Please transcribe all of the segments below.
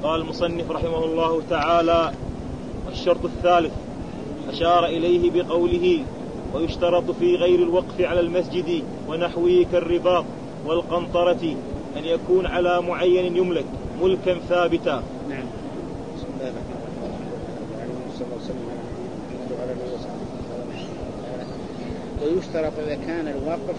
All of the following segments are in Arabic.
قال المصنف رحمه الله تعالى: الشرط الثالث أشار إليه بقوله: ويشترط في غير الوقف على المسجد ونحوه كالرباط والقنطرة أن يكون على معين يملك ملكا ثابتا. نعم. بسم الله الرحمن الرحيم. ويشترط إذا كان الوقف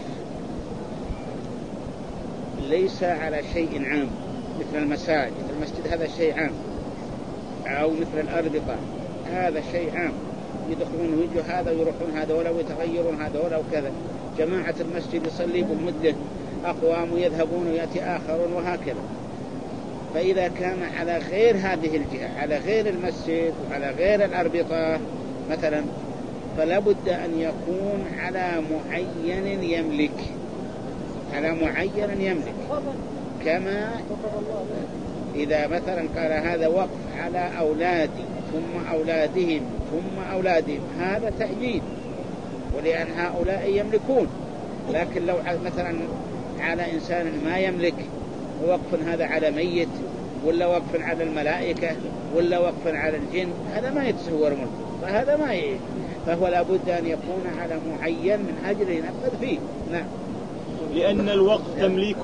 ليس على شيء عام مثل المساجد، المسجد هذا شيء عام، أو مثل الأربطة هذا شيء عام، يدخلون ويجوا هذا ويروحون هذا ولا ويتغيرون هذا ولا وكذا. جماعة المسجد يصلي بمدة، أقوام يذهبون ويأتي آخرون وهكذا. فإذا كان على غير هذه الجهة، على غير المسجد وعلى غير الأربطة مثلا، فلا بد أن يكون على معين يملك، على معين يملك. كما إذا مثلا قال هذا وقف على أولادي ثم أولادهم ثم أولادهم، هذا تأجيل، ولأن هؤلاء يملكون. لكن لو مثلا على إنسان ما يملك، ووقف هذا على ميت، ولا وقف على الملائكة، ولا وقف على الجن، هذا ما يتصور ملك، فهذا ما فهو لابد أن يكون على معين من أجل ينفذ فيه. نعم. لأن الوقف تمليك.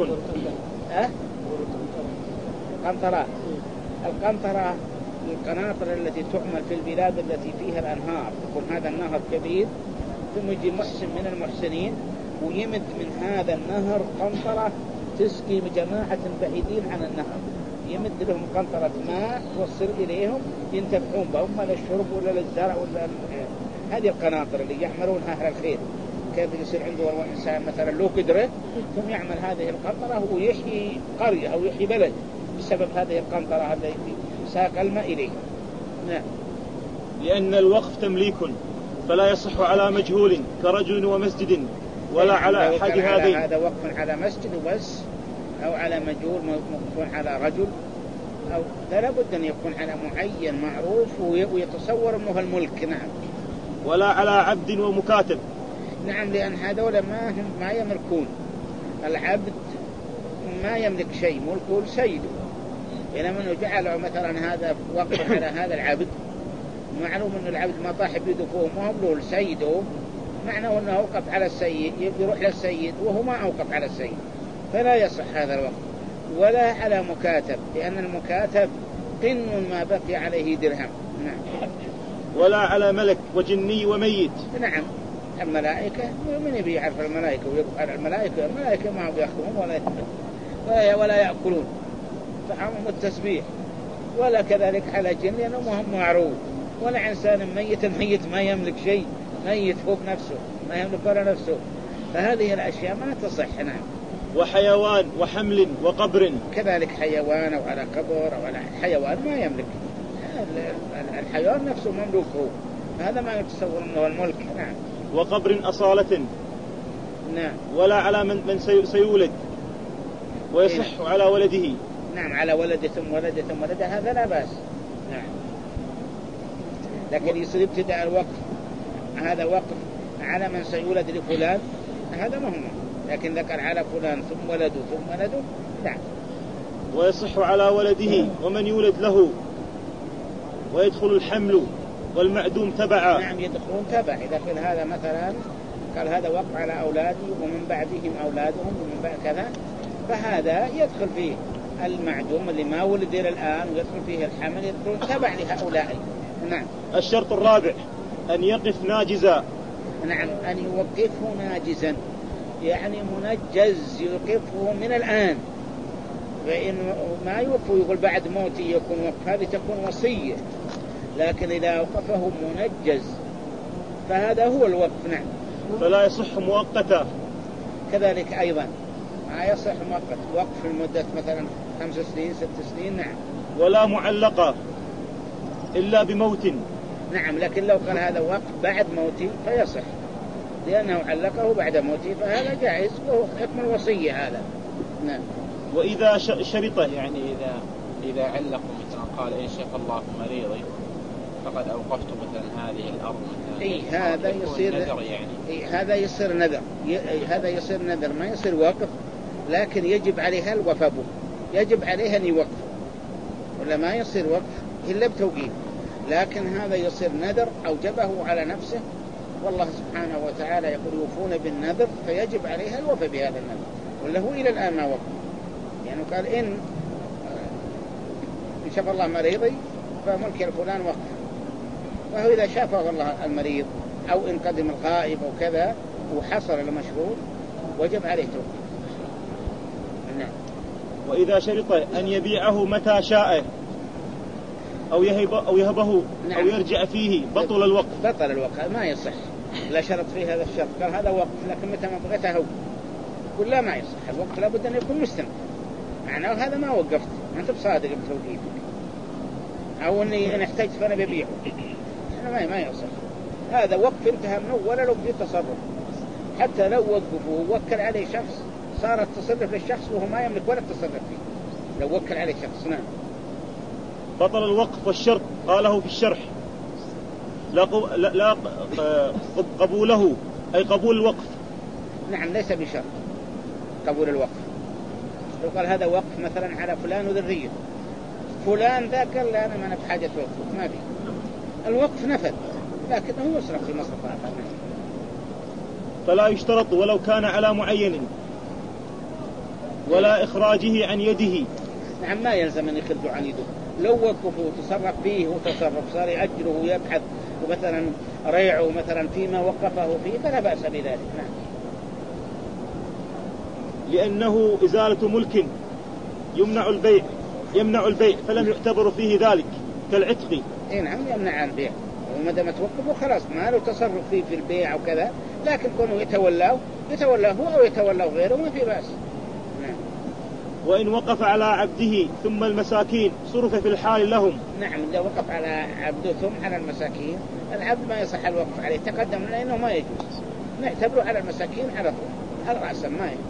القنطرة القناطر التي تعمل في البلاد التي فيها الأنهار، يكون هذا النهر كبير ثم يجي محسن من المحسنين ويمد من هذا النهر قنطرة تسقي جماعة بعيدين عن النهر، يمد لهم قنطرة ماء توصل إليهم ينتفعون بها، أما للشرب ولا للزرع ولا هذه القناطر اللي يعملونها أهل الخير. كيف يصير عنده إنسان مثلا له قدرة ثم يعمل هذه القنطرة ويحيي قرية أو يحيي بلد بسبب هذه القنطرة التي ساق الماء إليه. نعم. لأن الوقف تمليك فلا يصح على مجهول كرجل ومسجد ولا على أحد هذين. هذا وقف على مسجد وبس، أو على مجهول موقف على رجل، أو لا بد أن يكون على معين معروف ويتصور أنه الملك. نعم. ولا على عبد ومكاتب. نعم، لأن هذول ما يملكون. العبد ما يملك شيء، ملكه سيده، إنما أنه جعله مثلا هذا وقف على هذا العبد، معلوم أن العبد ما طاحب يده فوق ما هو له سيده، معناه أنه أوقف على السيد، يروح للسيد وهو ما أوقف على السيد، فلا يصح هذا الوقف. ولا على مكاتب، لأن المكاتب قن ما بقي عليه درهم. نعم. ولا على ملك وجني وميت. نعم. الملائكة من يبي يعرف الملائكة ويبقى على الملائكة ما هم يأخذون ولا يأكلون طعامهم التسبيح، ولا كذلك على جن لأنه مهم معروف. ولا إنسان ميت ما يملك شيء، ميت فوق نفسه ما يملك ولا نفسه، فهذه الأشياء ما تصح. نعم. وحيوان وحمل وقبر. كذلك حيوان أو على قبر أو على حيوان ما يملك، الحيوان نفسه مملوك هو، هذا ما يتصور أنه الملك. نعم. وقبر أصالة. نعم. ولا على من سيولد ويصح على ولده. نعم، على ولده ثم ولده هذا لا بأس. نعم. لكن يصير ابتداء الوقف، هذا وقف على من سيولد لفلان، هذا مهم. لكن ذكر على فلان ثم ولده لا. ويصح على ولده ومن يولد له، ويدخل الحمل والمعدوم تبعا. نعم، يدخلون تبع. إذا كان هذا مثلا قال هذا وقف على أولادي ومن بعدهم أولادهم ومن بعد كذا، فهذا يدخل فيه المعدوم اللي ما ولد إلى الآن، ويدخل فيه الحمل، يدخلون تبع لهؤلاء. نعم. الشرط الرابع أن يقف ناجزا. نعم، أن يوقفه ناجزا، يعني منجز، يوقفه من الآن، فإن ما يوقفه يقول بعد موتي يكون وقف، هذه تكون وصية. لكن إذا وقفه منجز فهذا هو الوقف. نعم. فلا يصح مؤقتا. كذلك أيضا ما يصح مؤقت، وقف المدة مثلا 5 سنين 6 سنين. نعم. ولا معلقة إلا بموت. نعم، لكن لو قال هذا وقف بعد موتي فيصح، لأنه علقه بعد موتي، فهذا جائز وهو حكم الوصية هذا. نعم. وإذا شرطه، يعني إذا علقوا مثلا قال إن شاء الله مريضي فقد أوقفت مثلا هذه الأرض مثلا، هذا يصير نذر، يعني هذا يصير نذر، هذا يصير نذر ما يصير وقف، لكن يجب عليها الوفاء، يجب عليها أن يوقف، ولا ما يصير وقف إلا بتوقيف. لكن هذا يصير نذر أوجبه على نفسه، والله سبحانه وتعالى يقول يوفون بالنذر فيجب عليها الوفاء بهذا النذر، ولا هو إلى الآن ما وقف. يعني قال إن شاف الله مريضي فملك الفلان وقف، وهو إذا شافه الله المريض أو إن قدم الغائب أو كذا وحصل المشروط وجب عليه توقيف. نعم. وإذا شرط أن يبيعه متى شاء أو يهبه نعم. أو يرجع فيه بطل الوقف. بطل الوقف ما يصح، لا شرط فيه هذا الشرط، قال هذا وقف لكن متى ما بغيته هو قل لا ما يصح، الوقف لابد أن يكون مستمر، معناه هذا ما وقفت، ما أنت بصادق بتوقيفك، أو إني إن احتجت فأنا ببيعه، أنا ما يصح. هذا وقف انتهى منه ولا لو في تصرف، حتى لو وقفوا ووكل عليه شخص صار التصرف للشخص وهو ما يملك ولا التصرف فيه، لو وكل عليه شخص. نعم. بطل الوقف والشرط قاله في الشرح لا قبوله أي قبول الوقف. نعم ليس بشرط قبول الوقف. لو قال هذا وقف مثلا على فلان وذرية فلان ذا قال لا أنا ما بحاجة وقف ما في، الوقف نفذ لكنه يصرف في مصرف آخر. فلا يشترط ولو كان على معين ولا إخراجه عن يده. نعم ما يلزم أن يخرجوا عن يده، لو وقفوا وتصرف فيه وتصرف صار يأجره ويبحث ومثلا ريعه مثلا فيما وقفه فيه فلا بأس بذلك. نعم. لأنه إزالة ملك يمنع البيع فلم يعتبر فيه ذلك كالعتق. نعم يمنع البيع، وما دام توقفوا خلاص ما له تصرف فيه في البيع أو كذا، لكن كونه يتولاه هو أو يتولاه غيره ما في بأس. نعم. وإن وقف على عبده ثم المساكين صرف في الحال لهم. نعم إذا وقف على عبده ثم على المساكين، العبد ما يصح الوقف عليه، تقدم لنا إنه ما يجوز، نعتبره على المساكين على طول على رأسا ما يجوز.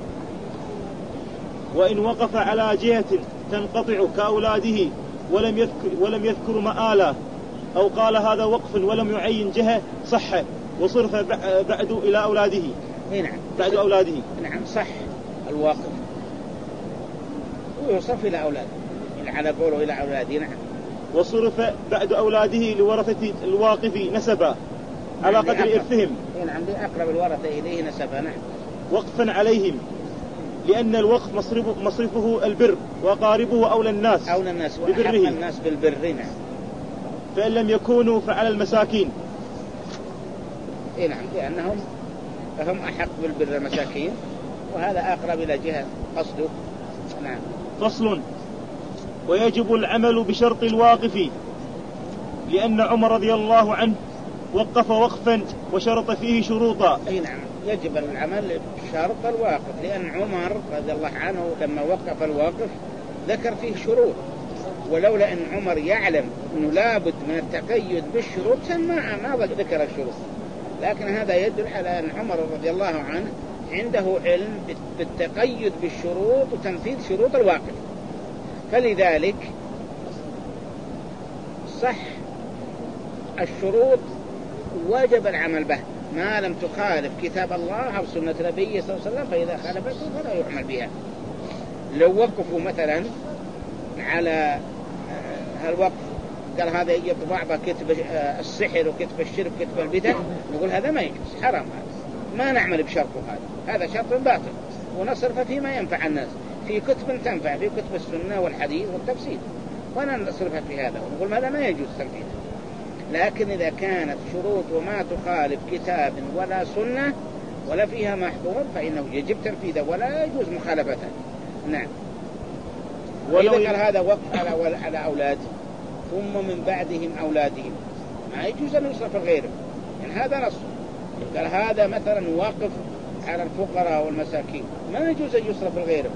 وإن وقف على جهة تنقطع كأولاده ولم يذكر مآله أو قال هذا وقف ولم يعين جهة صح وصرف بعد إلى أولاده. نعم. بعد أولاده. نعم صح الواقف ويصرف إلى أولاده على قوله إلى أولاده. نعم. وصرف بعد أولاده لورثة الواقف نسبا على قدر إرثهم. نعم لأقرب الورثة إليه نسبا. نعم. وقفا عليهم لأن الوقف مصرفه البر وقاربه أولى الناس وأحق الناس بالبر. نعم. فإن لم يكونوا فعلى المساكين. نعم لأنهم هم أحق بالبر المساكين وهذا أقرب إلى جهة قصده. نعم. فصل. ويجب العمل بشرط الواقف لأن عمر رضي الله عنه وقف وقفا وشرط فيه شروطا. نعم يجب العمل بشرط الواقف لأن عمر رضي الله عنه لما وقف الواقف ذكر فيه شروط، ولولا أن عمر يعلم أنه لابد من التقيد بالشروط ما ذكر الشروط، لكن هذا يدل على أن عمر رضي الله عنه عنده علم بالتقيد بالشروط وتنفيذ شروط الواقف، فلذلك صح الشروط واجب العمل به ما لم تخالف كتاب الله أو سنة نبيه صلى الله عليه وسلم، فإذا خالفته فلا يعمل بها. لو وقفوا مثلا على هالوقف قال هذا يطبع بكتب السحر وكتب الشرك وكتب البدع، نقول هذا ما يجوز حرام، هذا ما نعمل بشرطه، هذا شرط باطل، ونصرف فيما ينفع الناس في كتب تنفع في كتب السنة والحديث والتفسير، وأنا نصرفها في هذا ونقول هذا ما يجوز تنفيذه. لكن إذا كانت شروط وما تخالف كتاب ولا سنة ولا فيها محظور فإنه يجب تنفيذه ولا يجوز مخالفته. نعم. وإذا قال هذا وقف على أولاد ثم من بعدهم أولادهم ما يجوز أن يصرف غيره، يعني هذا نص. قال هذا مثلا واقف على الفقراء والمساكين ما يجوز أن يصرف غيره،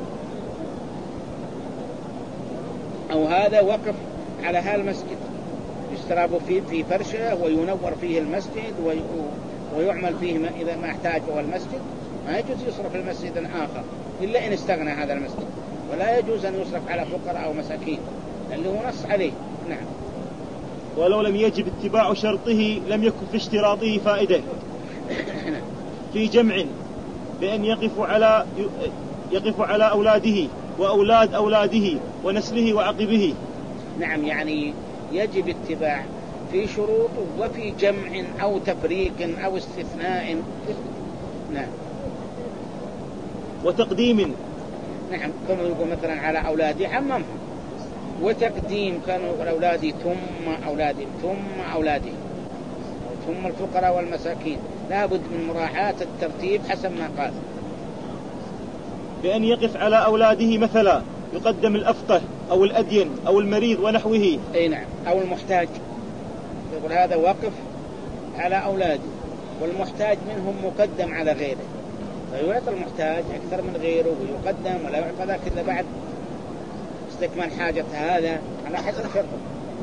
أو هذا وقف على هالمسجد يستراب في فرشه وينور فيه المسجد ويعمل فيه إذا ما احتاجه المسجد، ما يجوز يصرف المسجد آخر إلا إن استغنى هذا المسجد، ولا يجوز أن يصرف على فقراء أو مساكين اللي هو نص عليه. نعم. ولو لم يجب اتباع شرطه لم يكن في اشتراطه فائدة في جمع بأن يقف على أولاده وأولاد أولاده ونسله وعقبه نعم يعني يجب اتباع في شروط وفي جمع أو تفريق أو استثناء. نعم. وتقديم. نعم كانوا يقول مثلا على أولادي عممهم، وتقديم كانوا يقول أولادي ثم أولادي ثم أولادي ثم الفقراء والمساكين. لا بد من مراعاة الترتيب حسب ما قال. بأن يقف على أولاده مثلا يقدم الأفقه أو الأدين أو المريض ونحوه. أي نعم، أو المحتاج، يقول هذا وقف على أولاده والمحتاج منهم مقدم على غيره، فيعطى المحتاج أكثر من غيره ويقدم، ولا يعطى ذاك إلا بعد استكمال حاجة هذا على حسب شرطه.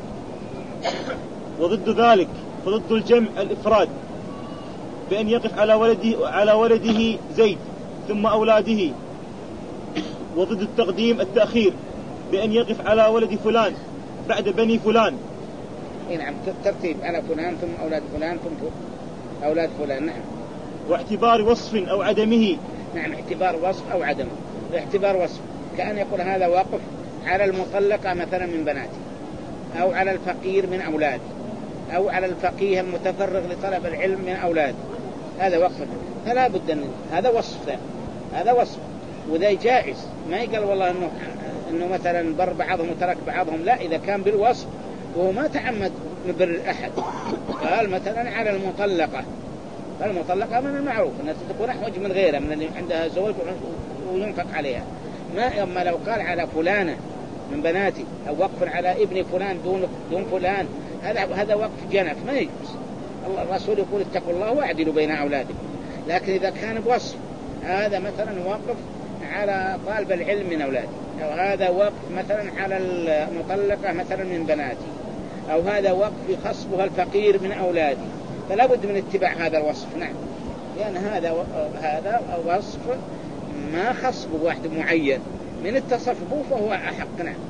وضد ذلك فضد الجمع الإفراد، بأن يقف على ولده زيد ثم أولاده. وضد التقديم التأخير، بأن يقف على ولد فلان بعد بني فلان. نعم ترتيب على فلان ثم أولاد فلان ثم أولاد فلان. نعم. واعتبار وصف أو عدمه. نعم اعتبار وصف أو عدمه. اعتبار وصف كأن يقول هذا واقف على المطلقة مثلا من بناتي، أو على الفقير من أولادي، أو على الفقيه المتفرغ لطلب العلم من أولادي، هذا وقف. فلا بد أن هذا وصف، هذا وصف، وذا جائز. ما يقال والله إنه مثلا بر بعضهم وترك بعضهم، لا، إذا كان بالوصف وهو ما تعمد بر أحد. قال مثلا على المطلقة، المطلقة من المعروف أنها تكون أحوج من غيرها، من اللي عندها زوج وينفق عليها. ما أما لو قال على فلانة من بناتي، أو وقف على ابن فلان دون فلان، هذا وقف جنف ما يجوز. الله الرسول يقول اتقوا الله واعدلوا بين أولادكم. لكن إذا كان بوصف، هذا مثلا وقف على طالب العلم من أولادي، أو هذا وقف مثلا على المطلقة مثلا من بناتي، أو هذا وقف يخصبها الفقير من أولادي، فلا بد من اتباع هذا الوصف. نعم، لأن هذا وصف ما خصبه واحد معين، من اتصفه فهو أحق. نعم.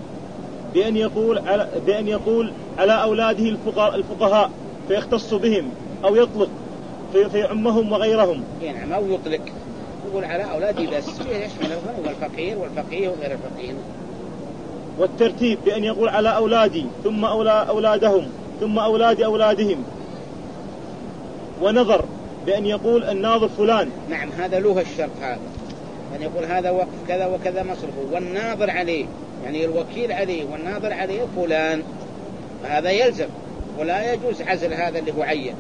بأن يقول على أولاده الفقهاء فيختص بهم، أو يطلق فيعمهم وغيرهم. نعم، أو يطلق يقول على أولادي بس، يشمل الفقير والفقيه وغير الفقيه. والترتيب بأن يقول على أولادي ثم أولادهم ثم أولاد أولادهم. ونظر بأن يقول الناظر فلان. نعم، هذا له الشرط، هذا أن يقول هذا وقف كذا وكذا مصرفه، والناظر عليه يعني الوكيل عليه والناظر عليه فلان، هذا يلزم، ولا يجوز عزل هذا اللي هو عين.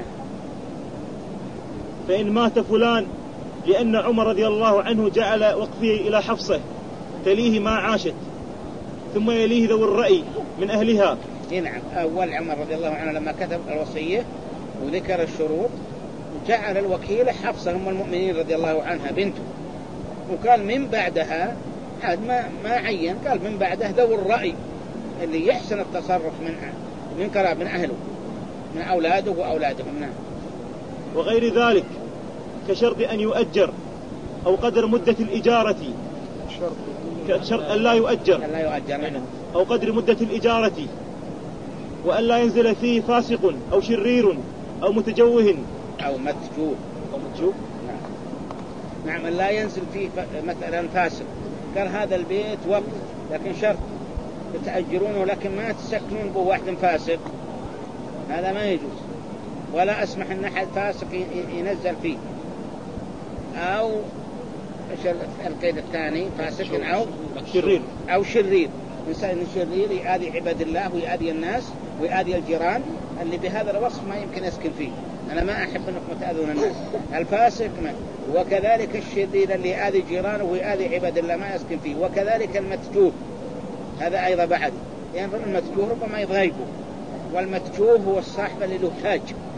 فإن مات فلان، لأن عمر رضي الله عنه جعل وقفه إلى حفصة تليه ما عاشت، ثم يليه ذو الرأي من أهلها. نعم، أول عمر رضي الله عنه لما كتب الوصية وذكر الشروط، جعل الوكيل حفصة أم المؤمنين رضي الله عنها بنته، وقال من بعدها هذا ما عين، قال من بعده ذو الرأي اللي يحسن التصرف من قراب من أهله من أولاده وأولادهم. نعم. وغير ذلك كشرط أن يؤجر، أو قدر مدة الإجارة، كشرط أن لا يؤجر، أو قدر مدة الإجارة، وأن لا ينزل فيه فاسق أو شرير أو متجوه أو متجوه. نعم، لا ينزل فيه مثلا فاسق، قال هذا البيت وقف لكن شرط تأجرونه لكن ما تسكنون به واحد فاسق، هذا ما يجوز، ولا أسمح أن أحد فاسق ينزل فيه. أو القيد الثاني فاسق أو شرير، إنسان شرير يؤذي عباد الله ويؤذي الناس ويؤذي الجيران، اللي بهذا الوصف ما يمكن يسكن فيه. أنا ما أحب أنكم تأذون الناس. الفاسق وكذلك الشرير اللي يؤذي جيرانه ويؤذي عباد الله ما يسكن فيه. وكذلك المتجوه، هذا أيضا بعد، يعني المتجوه ربما يضايقه. والمتجوه هو الصاحب اللي له تاج،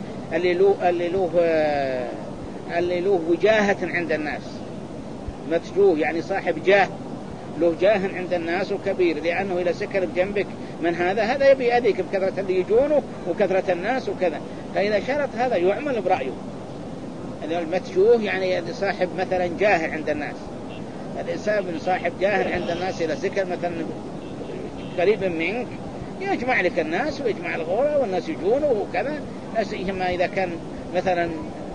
اللي له وجاهة عند الناس. متجوه يعني صاحب جاه، له جاه عند الناس وكبير، لأنه إذا سكن بجنبك من هذا يبي يأذيك بكثرة اللي يجونه وكثرة الناس وكذا. فإذا شرط هذا يعمل برأيه. المتجوه يعني صاحب مثلا جاه عند الناس. الإنسان من صاحب جاه عند الناس إذا سكن مثلا قريب منك يجمع لك الناس ويجمع الغورة والناس يجونه وكذا. ما إذا كان مثلا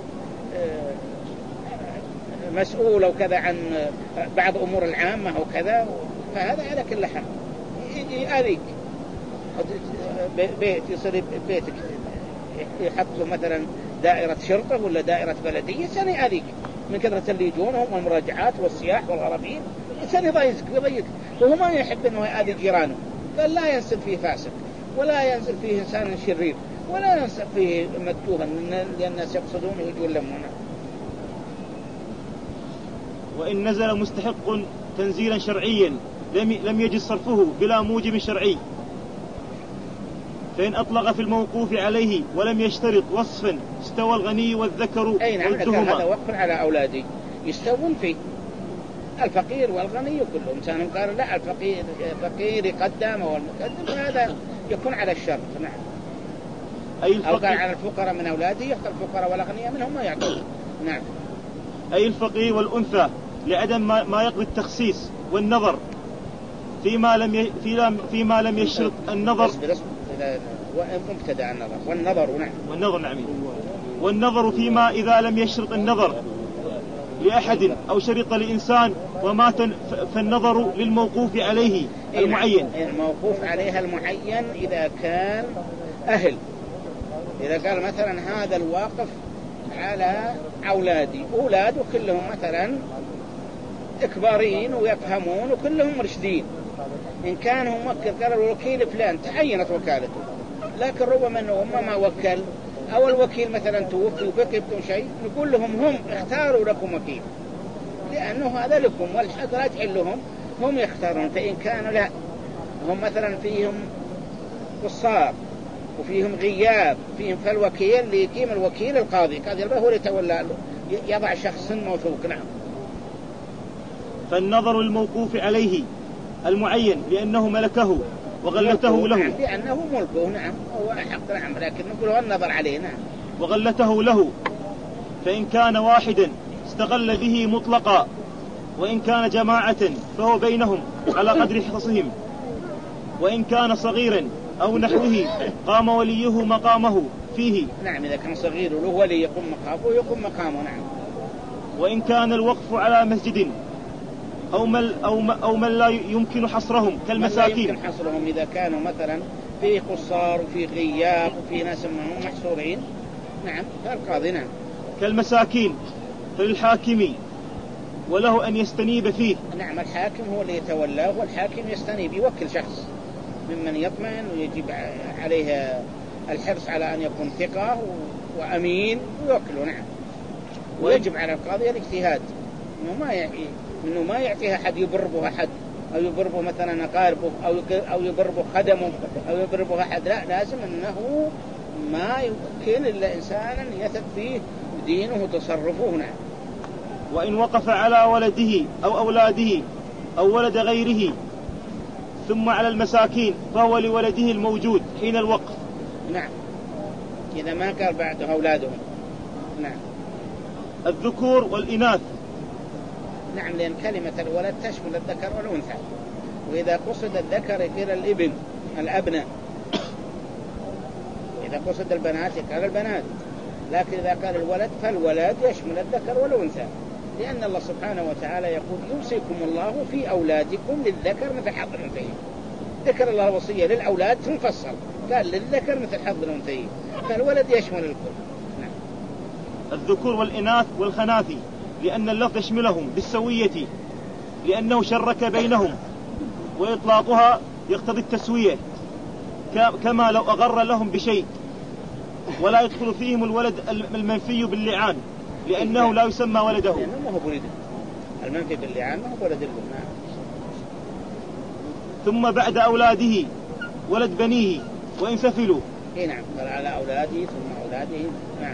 مسؤول أو كذا عن بعض أمور العامة أو كذا، فهذا على كل حال يأذيك. بيت يصير بيتك يحطوا مثلا دائرة شرطة ولا دائرة بلدية، إنسان يأذيك من كثرة اللي يجونهم والمراجعات والسياح والغرابين، إنسان يضيق، وهو ما يحب أنه يأذي جيرانه. قال لا ينزل فيه فاسق ولا ينزل فيه إنسان شرير ولا ينزل فيه مكتوها، لأن الناس يقصدون ويجون لمنا. وإن نزل مستحق تنزيلا شرعيا لم يجد صرفه بلا موجب شرعي، فإن أطلق في الموقوف عليه ولم يشترط وصفا استوى الغني والذكر والتهمة. هذا وقف على أولادي يستوون فيه الفقير والغني كلهم. كانوا قالوا لا الفقير يقدم والمقدم، هذا يكون على الشرط. نعم. أو قال على الفقراء من أولادي يعطي الفقراء والأغنياء منهم ما يعطون. نعم. أي الفقير والأنثى لعدم ما يقضي التخصيص والنظر فيما لم يشرط النظر. مبتدأ النظر والنظر. نعم. والنظر فيما إذا لم يشرط النظر لأحد أو شرط لإنسان ومات، فالنظر للموقوف عليه المعين. الموقوف عليها المعين إذا كان أهل. إذا قال مثلا هذا الواقف على أولادي، أولاده كلهم مثلا إكبارين ويفهمون وكلهم مرشدين، إن كان هم موكل قال الوكيل فلان تعينت وكالته، لكن ربما أنه ما وكل أو الوكيل مثلا توفي وبقيتم شيء، نقول لهم هم اختاروا لكم وكيل لأنه هذا لكم والحق راجع لهم، هم يختارون. فإن كانوا لا هم مثلا فيهم قصار وفيهم غياب فيهم، فالوكيل ليقيم الوكيل القاضي هو اللي يتولى يضع شخص موثوق. نعم. فالنظر الموقوف عليه المعين لأنه ملكه وغلته له. نعم. لأنه ملكه. نعم. هو حق. نعم. لكن نقول النظر عليه. نعم. وغلته له، فإن كان واحدا استغل به مطلقا، وإن كان جماعة فهو بينهم على قدر حصصهم، وإن كان صغيرا أو نحوه قام وليه مقامه فيه. نعم. إذا كان صغير وله ولي يقوم مقامه. نعم. وإن كان الوقف على مسجد أو من لا يمكن حصرهم كالمساكين. لا يمكن حصرهم إذا كانوا مثلا في قصار وفي غياب وفي ناس منهم محصورين. نعم. فالقاضي. نعم. كالمساكين فللحاكم وله أن يستنيب فيه. نعم. الحاكم هو اللي يتولاه، والحاكم يستنيب يوكل شخص ممن يطمئن ويجب عليه الحرص على أن يكون ثقة وأمين ويوكله. نعم. ويجب على القاضي الاجتهاد إنه ما يعطيها أحد يضربه أحد أو يضربه مثلا أقاربه أو يضربه خدمه أو يضربه أحد. لا، لازم أنه ما يمكن إلا إنسانا يثق فيه دينه وتصرفه. نعم. وإن وقف على ولده أو أولاده أو ولد غيره ثم على المساكين فهو لولده الموجود حين الوقف. نعم. إذا ما قال بعده أولادهم. نعم. الذكور والإناث. نعم. لأن كلمة الولد تشمل الذكر والأنثى، وإذا قصد الذكر يقال الابن الأبناء، إذا قصد البنات يقال البنات، لكن إذا قال الولد فالولد يشمل الذكر والأنثى، لأن الله سبحانه وتعالى يقول يوصيكم الله في أولادكم للذكر مثل حظ الأنثيين. ذكر الله الوصية للأولاد تنفصل، قال للذكر مثل حظ الأنثيين، فالولد يشمل الكل. نعم. الذكور والإناث والخناثي، لأن اللفظ يشملهم بالسوية لأنه شرك بينهم، وإطلاقها يقتضي التسوية، كما لو أغر لهم بشيء، ولا يدخل فيهم الولد المنفي باللعان لأنه لا يسمى ولده، لأنه ما هو ولده. المنفي باللعان ما هو ولد البناء. ثم بعد أولاده ولد بنيه وإن سفلوا. نعم. قال على أولاده ثم أولاده. نعم.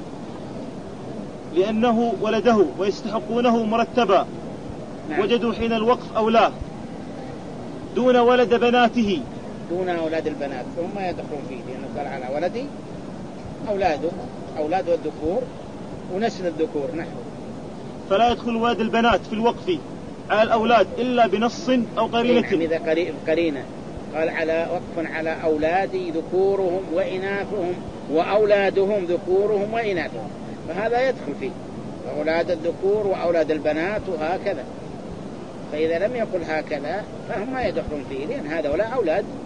لأنه ولده ويستحقونه مرتبا. نعم. وجدوا حين الوقف أولاه دون ولد بناته، دون أولاد البنات، فهم ما يدخلون فيه، لأنه قال على ولدي أولاده الذكور ونسل الذكور. نحن فلا يدخل ولد البنات في الوقف على الأولاد إلا بنص أو قرينة. نعم. إذا قرينة قال على وقف على أولادي ذكورهم وإناثهم وأولادهم ذكورهم وإناثهم، فهذا يدخل فيه أولاد الذكور وأولاد البنات وهكذا. فإذا لم يقل هكذا فهم ما يدخلون فيه، لأن هذا ولا أولاد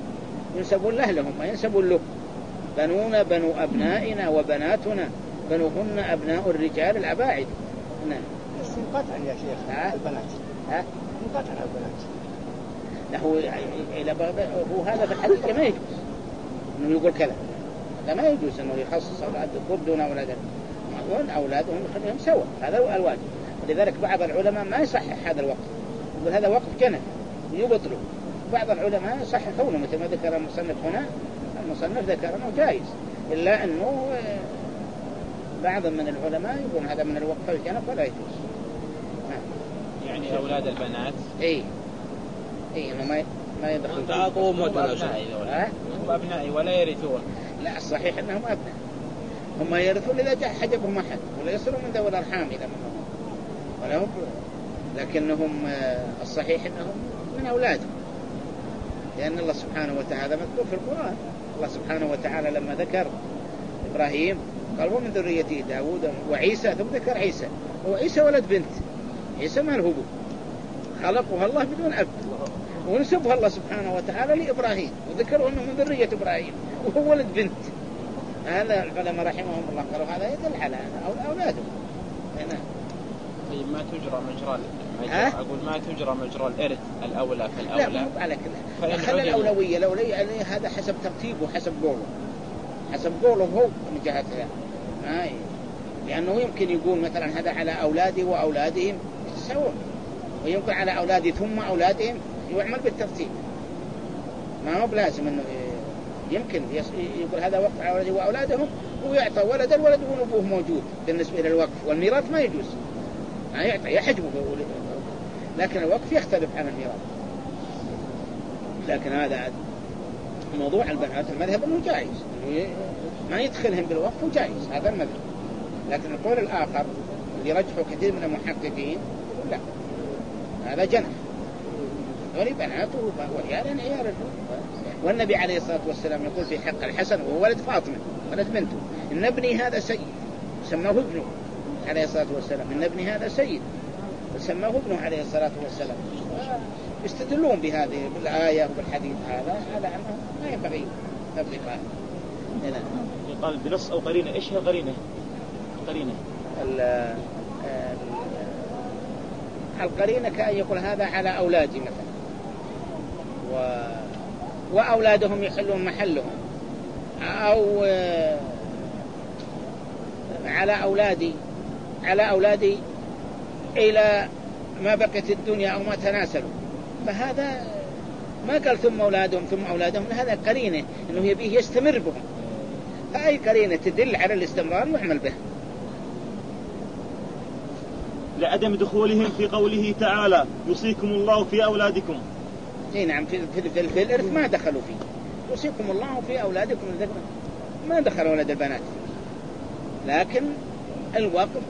ينسبون لهم ما ينسبون له. بنونا بنو أبنائنا وبناتنا بنوهن أبناء الرجال الأباعد. نعم. بس انقطع يا شيخ البنات. انقطع البنات. له إلى بغداد هو هذا في الحقيقة ما يجوز إنه يقول كذا. هذا ما يجوز إنه يخصص أولاد الذكور دون أولادهم يخليهم سوا. هذا هو الواجب. ولذلك بعض العلماء ما يصحح هذا الوقت، يقول هذا وقت كنف يبطله. بعض العلماء يصححونه مثل ما ذكر المصنف هنا. المصنف ذكر أنه جائز، إلا أنه بعض من العلماء يقول هذا من الوقف الجنف ولا يجوز. يعني أولاد البنات إيه إنه ما يدخل تعاطوهم وأبنائي ولا يرثون. لا الصحيح أنهم أبناء، هم يرثون إذا جاء حجبهم أحد ولا يصلوا من ذوي الأرحام إذا منهم ولا هم، لكنهم الصحيح أنهم من أولادهم، لأن الله سبحانه وتعالى مذكور في القرآن. الله سبحانه وتعالى لما ذكر إبراهيم قال ومن ذريته داود وعيسى، ثم ذكر عيسى، وعيسى ولد بنت، عيسى ما له أبو، خلقها الله بدون أب، ونسبها الله سبحانه وتعالى لإبراهيم وذكروا أنه من ذرية إبراهيم وهو ولد بنت. هذا العلماء رحمهم الله قالوا هذا يدل على أولادهم. طيب ما تجرى مجرى أقول ما تجرى مجرى الإرث الأولى فالأولى. لا مو على كذا، خلى الأولوية لو لي هذا حسب ترتيبه حسب قوله هو من جهتها. لأنه يمكن يقول مثلا هذا على أولادي وأولادهم سوا، ويمكن على أولادي ثم أولادهم يعمل بالترتيب. ما هو بلازم إنه يمكن يقول هذا وقف على أولادي وأولادهم ويعطى ولد الولد ونبوه موجود بالنسبة إلى الوقف، والميراث ما يجوز يعطى يحجبه، لكن الوقف يختلف عن الميراث. لكن هذا موضوع البنات المذهب أنه جائز، ما يدخلهم بالوقف وجائز، هذا المذهب. لكن القول الآخر اللي رجحه كثير من المحققين لا، هذا جنح ولبناته وعيالا عيالا. والنبي عليه الصلاة والسلام يقول في حق الحسن وهو ولد فاطمة ولد بنته إن ابني هذا سيد، سماه ابنه عليه الصلاة والسلام، إن ابني هذا سيد سماه ابنه عليه الصلاة والسلام. يستدلون بهذه بالآية وبالحديث هذا على أنه ما ينبغي تفريق هذا. قال بنص أو قرينة. إيش هي قرينة؟ القرينة كأن يقول هذا على أولادي مثلا وأولادهم يحلون محلهم، أو على أولادي إلى ما بقيت الدنيا أو ما تناسلوا، فهذا ما قال ثم أولادهم، هذا قرينة إنه يبيه يستمر بهم، فأي قرينة تدل على الاستمرار يعمل به. لعدم دخولهم في قوله تعالى يوصيكم الله في أولادكم. نعم في الإرث ما دخلوا فيه، يوصيكم الله في أولادكم، ما دخل ولد البنات، لكن الوقف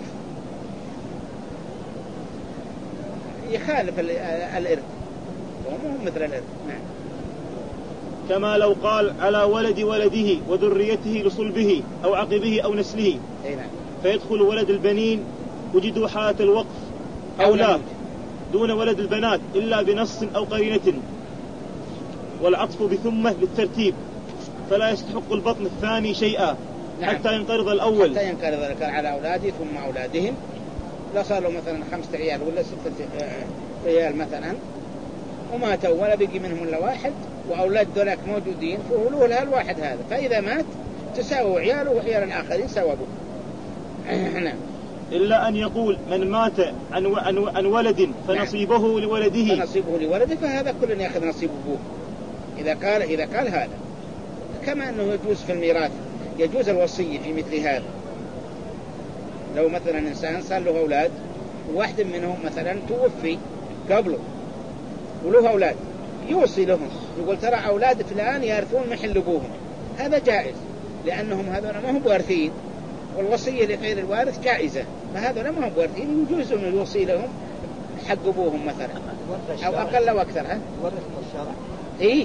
يخالف الإرث وهم مثل الإرث. نعم. كما لو قال على ولد ولده وذريته لصلبه أو عقبه أو نسله. نعم. فيدخل ولد البنين وجدوا حالة الوقف أو لا دون ولد البنات إلا بنص أو قرينة، والعطف بثمة للترتيب، فلا يستحق البطن الثاني شيئا. نعم. حتى ينقرض الأول، حتى ينقرض على أولادي ثم أولادهم. لا صاروا مثلا 5 عيال ولا 6 عيال مثلا وماتوا ولا بقي منهم إلا واحد، وأولاد ذلك موجودين، فهو له الواحد هذا، فإذا مات تساوي عياله وعيال الآخرين سوا به. نعم. إلا أن يقول من مات عن ولد فنصيبه لولده. فنصيبه لولده، فهذا كل يأخذ نصيب أبوه إذا قال هذا. كما أنه يجوز في الميراث، يجوز الوصية في مثل هذا. لو مثلا إنسان صار له أولاد وواحد منهم مثلا توفي قبله وله أولاد، يوصي لهم يقول ترى أولاد فلان يرثون محل أبوهم، هذا جائز، لأنهم هذول ما هم وارثين، والوصية لغير الوارث جائزة، فهذول ما هم وارثين يجوز أن يوصي لهم حق أبوهم مثلا أو أقل أو أكثر. ورث الشرع. إيه.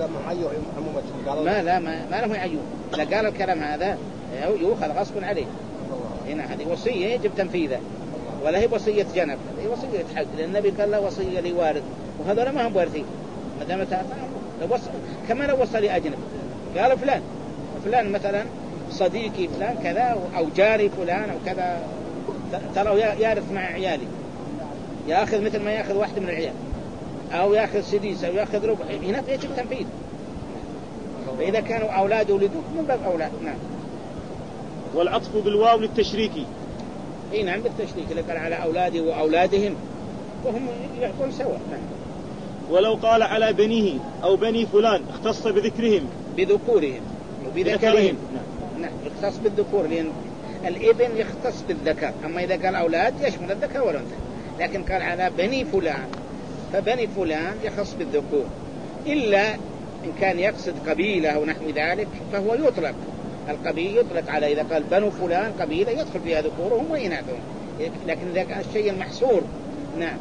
لا ما له يعيون. إذا قال الكلام هذا يؤخذ غصب عليه. هنا هذه وصية يجب تنفيذها، ولا هي وصية جنب، هي وصية حق، لأن النبي قال لا وصية لوارث، وهذول ما هم وارثين، ما دام تعطى كما لو وصل أجنبي قال فلان مثلا صديقي فلان كذا أو جاري فلان أو كذا، ترى يارث مع عيالي، يأخذ مثل ما يأخذ واحد من العيال، أو يأخذ سديس أو يأخذ ربع، هنا يجب تنفيذ. فإذا كانوا أولاد ولدوك من باب أولاد. نعم. والعطف بالواو للتشريكي. نعم بالتشريك، اللي قال على أولادي وأولادهم وهم يعطون سوا. نعم. ولو قال على بنيه أو بني فلان اختص بذكرهم بذكورهم وبذكرهم. نعم يختص بالذكور، لأن الابن يختص بالذكر، أما إذا قال أولاد يشمل الذكر والأنثى. لكن قال على بني فلان، فبني فلان يخص بالذكور، إلا إن كان يقصد قبيلة أو نحو ذلك فهو يطلق، القبيل يطلق على، إذا قال بنو فلان قبيلة يدخل فيها ذكورهم وإناثهم، لكن إذا كان الشيء المحصور. نعم.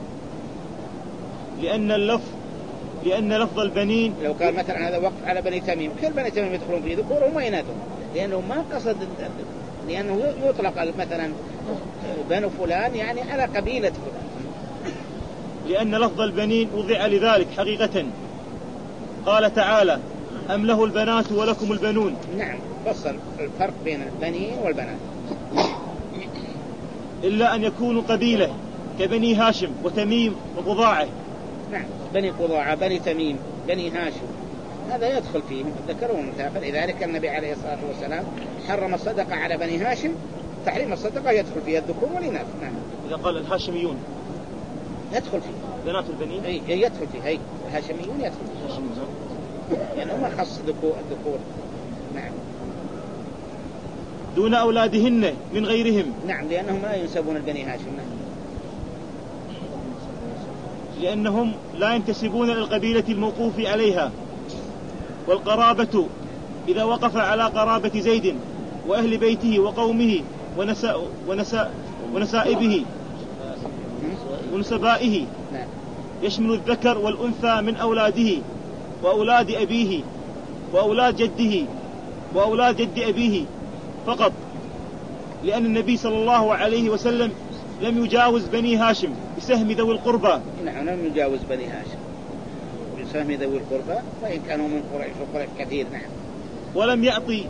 لأن لفظ البنين، لو قال مثلا هذا وقف على بني تميم، كل بني تميم يدخلون فيه ذكورهم وإناثهم، لأنه ما قصد، لأنه يطلق مثلا بنو فلان يعني على قبيلة فلان. لأن لفظ البنين وضع لذلك حقيقة. قال تعالى: أم له البنات ولكم البنون. نعم فصل الفرق بين البنين والبنات. إلا أن يكونوا قبيلة كبني هاشم وتميم وقضاعة. نعم بني قضاعة بني تميم بني هاشم هذا يدخل فيهم الذكر والأنثى. فلذلك النبي عليه الصلاة والسلام حرم الصدقة على بني هاشم، تحريم الصدقة يدخل فيها الذكور والإناث. نعم. إذا قال الهاشميون يدخل فيه بنات البنين، أي يدخل فيه، الهاشميون يدخل فيه، يعني هم خص الذكور. نعم. دون أولادهن من غيرهم. نعم لأنهم لا ينسبون البني هاشم. نعم. لأنهم لا ينتسبون للقبيلة الموقوف عليها. والقرابة إذا وقف على قرابة زيد وأهل بيته وقومه ونسائبه ونسبائه يشمل الذكر والأنثى من أولاده وأولاد أبيه وأولاد جده وأولاد جد أبيه فقط، لأن النبي صلى الله عليه وسلم لم يجاوز بني هاشم بسهم ذوي القربى. نعم لم يجاوز بني هاشم بسهم ذوي القربى، وإن كانوا من قريش كثير. نعم. ولم يعطي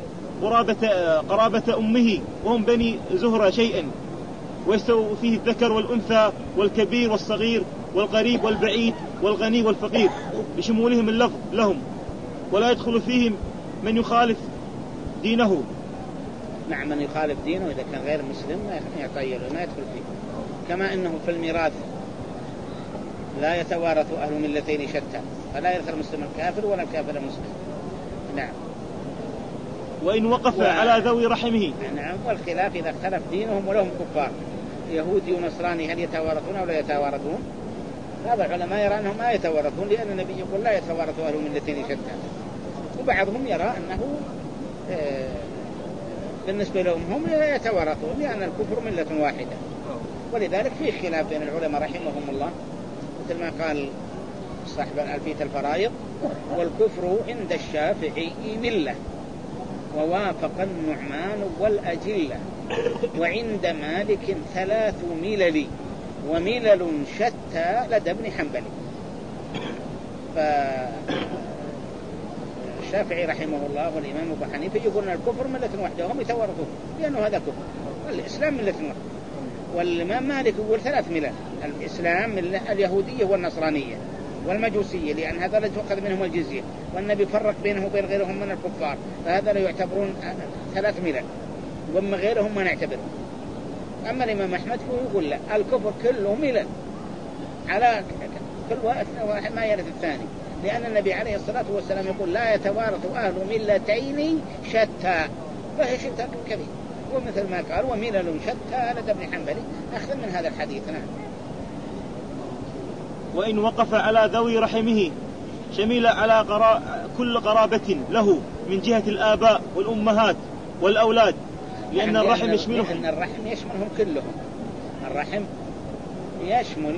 قرابة أمه وهم بني زهرة شيئا، ويستوي فيه الذكر والأنثى والكبير والصغير والقريب والبعيد والغني والفقير لشمولهم اللفظ لهم، ولا يدخل فيهم من يخالف دينه. نعم من يخالف دينه إذا كان غير مسلم ما يدخل فيه. كما أنه في الميراث لا يتوارث أهل ملتين شتى، فلا يرث المسلم الكافر ولا الكافر المسلم. نعم. وإن وقف على ذوي رحمه. نعم. والخلاف إذا اختلف دينهم ولهم كفار يهودي ونصراني هل يتوارثون أو لا يتوارثون؟ هذا العلماء يرى أنهم ما يتوارثون، لأن النبي يقول لا يتوارث أهل ملتين شتى. وبعضهم يرى أنه بالنسبة لهم هم لا يتوارثون، لأن الكفر ملة واحدة. ولذلك فيه خلاف بين العلماء رحمهم الله، مثل ما قال صاحب ألفية الفرائض: والكفر عند الشافعي ملة ووافق النعمان والأجلة، وعند مالك 3 ملل وملل شتى لدى ابن حنبل. فالشافعي رحمه الله والإمام أبو حنيفة يقولون الكفر ملة واحدة وهم يتوارثون لأنه هذا كفر، والإسلام ملة واحدة. والإمام مالك يقول 3 ملل: الإسلام اليهودية والنصرانية والمجوسية، لأن هذا لا تؤخذ منهم الجزية، والنبي فرق بينه وبين غيرهم من الكفار، فهذا لا يعتبرون 3 ملل، وما غيرهم ما نعتبرهم. أما الإمام أحمد يقول لا، الكفر كله ملل على كل واحد ما يرث الثاني، لأن النبي عليه الصلاة والسلام يقول لا يتوارث أهل ملتين شتى، فهي شتى كبير. ومثل ما قال: وملل شتى لدى ابن حنبل، أخذ من هذا الحديث. نعم. وإن وقف على ذوي رحمه شمل على كل قرابة له من جهة الآباء والأمهات والأولاد، لأن الرحم يشملهم. لأن الرحم يشملهم كلهم. الرحم يشمل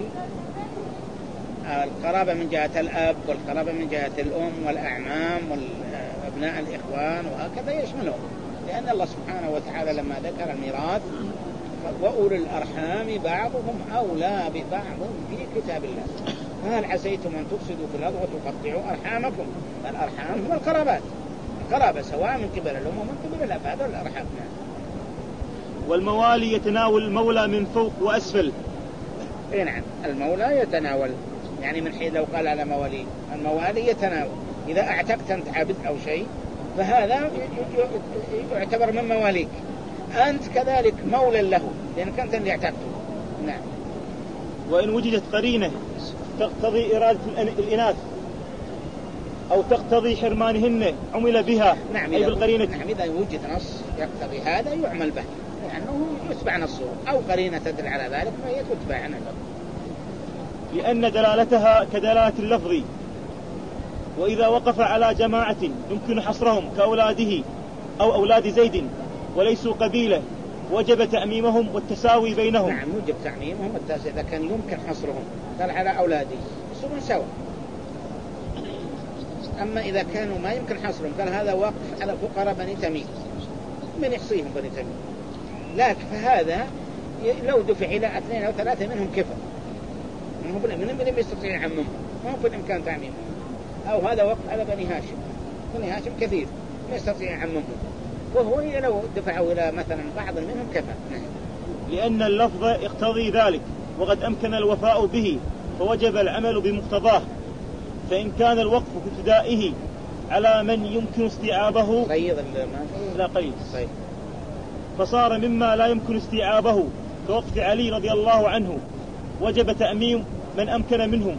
القرابة من جهة الأب والقرابة من جهة الأم والأعمام وابناء الإخوان، وهكذا يشملهم، لأن الله سبحانه وتعالى لما ذكر الميراث: وأولي الأرحام بعضهم أولى ببعض في كتاب الله. فهل عسيتم أن تفسدوا في الأرض وتقطعوا أرحامكم؟ الأرحام هم القرابات، القرابة سواء من قبل الأم ومن قبل الأب، هذا الأرحام. والموالي يتناول المولى من فوق وأسفل. إيه نعم، المولى يتناول، يعني من حين لو قال على موالي، الموالي يتناول. إذا اعتقت أنت عبد أو شيء فهذا يعتبر من مواليك، أنت كذلك مولى له لأنك أنت اللي اعتقته. نعم. وإن وجدت قرينة تقتضي إرادة الإناث أو تقتضي حرمانهن عمل بها. نعم، أي بالقرينة. نعم، إذا وجد نص يقتضي هذا يعمل به، لأنه يتبع نصه، أو قرينة تدل على ذلك فهي تتبع عنه، لأن دلالتها كدلالة اللفظ. وإذا وقف على جماعة يمكن حصرهم كأولاده أو أولاد زيد وليسوا قبيلة وجب تأميمهم والتساوي بينهم. نعم، وجب تأميمهم والتساوي. إذا كان يمكن حصرهم قال على أولادي يصيرون سوا. أما إذا كانوا ما يمكن حصرهم قال هذا واقف على فقراء بني تميم، من يحصيهم بني تميم، لكن فهذا لو دفع إلى 2 أو 3 منهم كفر، من يستطيع يعممهم، ما هو في الإمكان تعميمهم. أو هذا وقف على بني هاشم، بني هاشم كثير ما يستطيع يعممهم، وهو لو دفعوا إلى مثلا بعض منهم كفر. لأن اللفظ يقتضي ذلك وقد أمكن الوفاء به فوجب العمل بمقتضاه. فإن كان الوقف في ابتدائه على من يمكن استيعابه لا قيد فصار مما لا يمكن استيعابه كوقف علي رضي الله عنه وجب تأميم من أمكن منهم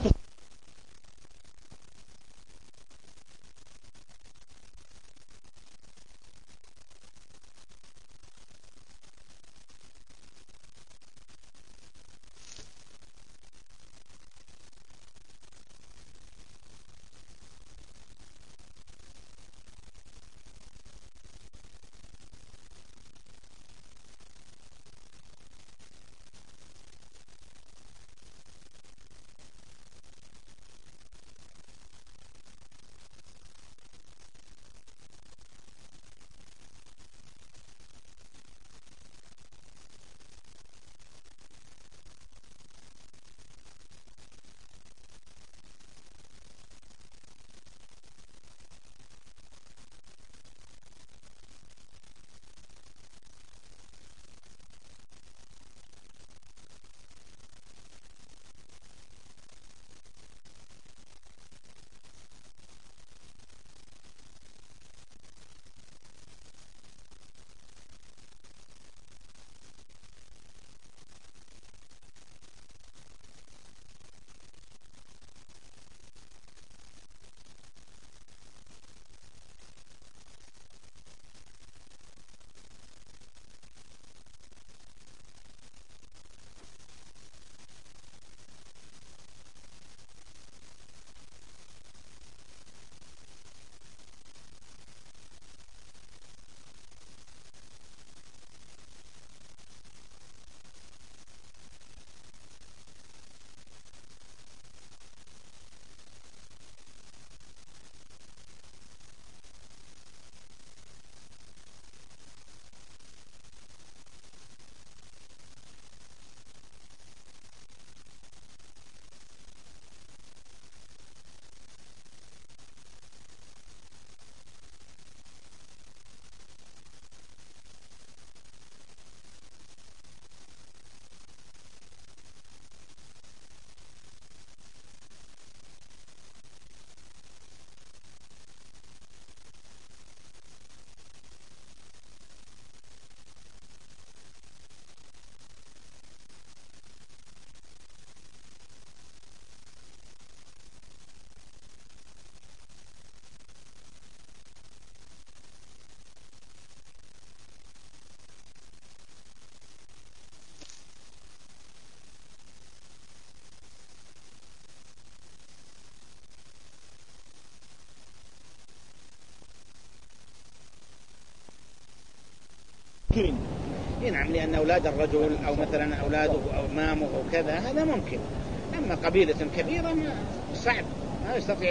نعم، لأن أولاد الرجل أو مثلا أولاده أو مامه أو كذا هذا ممكن. أما قبيلة كبيرة صعب، ما يستطيع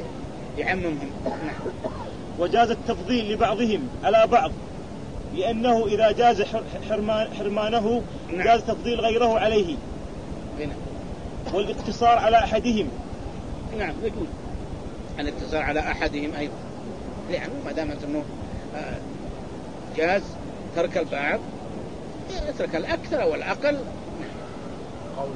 يعممهم. نعم. وجاز التفضيل لبعضهم على بعض، لأنه إذا جاز حرمانه جاز تفضيل غيره عليه. والاقتصار على أحدهم. نعم يجوز الاقتصار على أحدهم أيضا، لأنه ما دامت أنه جاز ترك البعض يترك الأكثر والأقل. قوله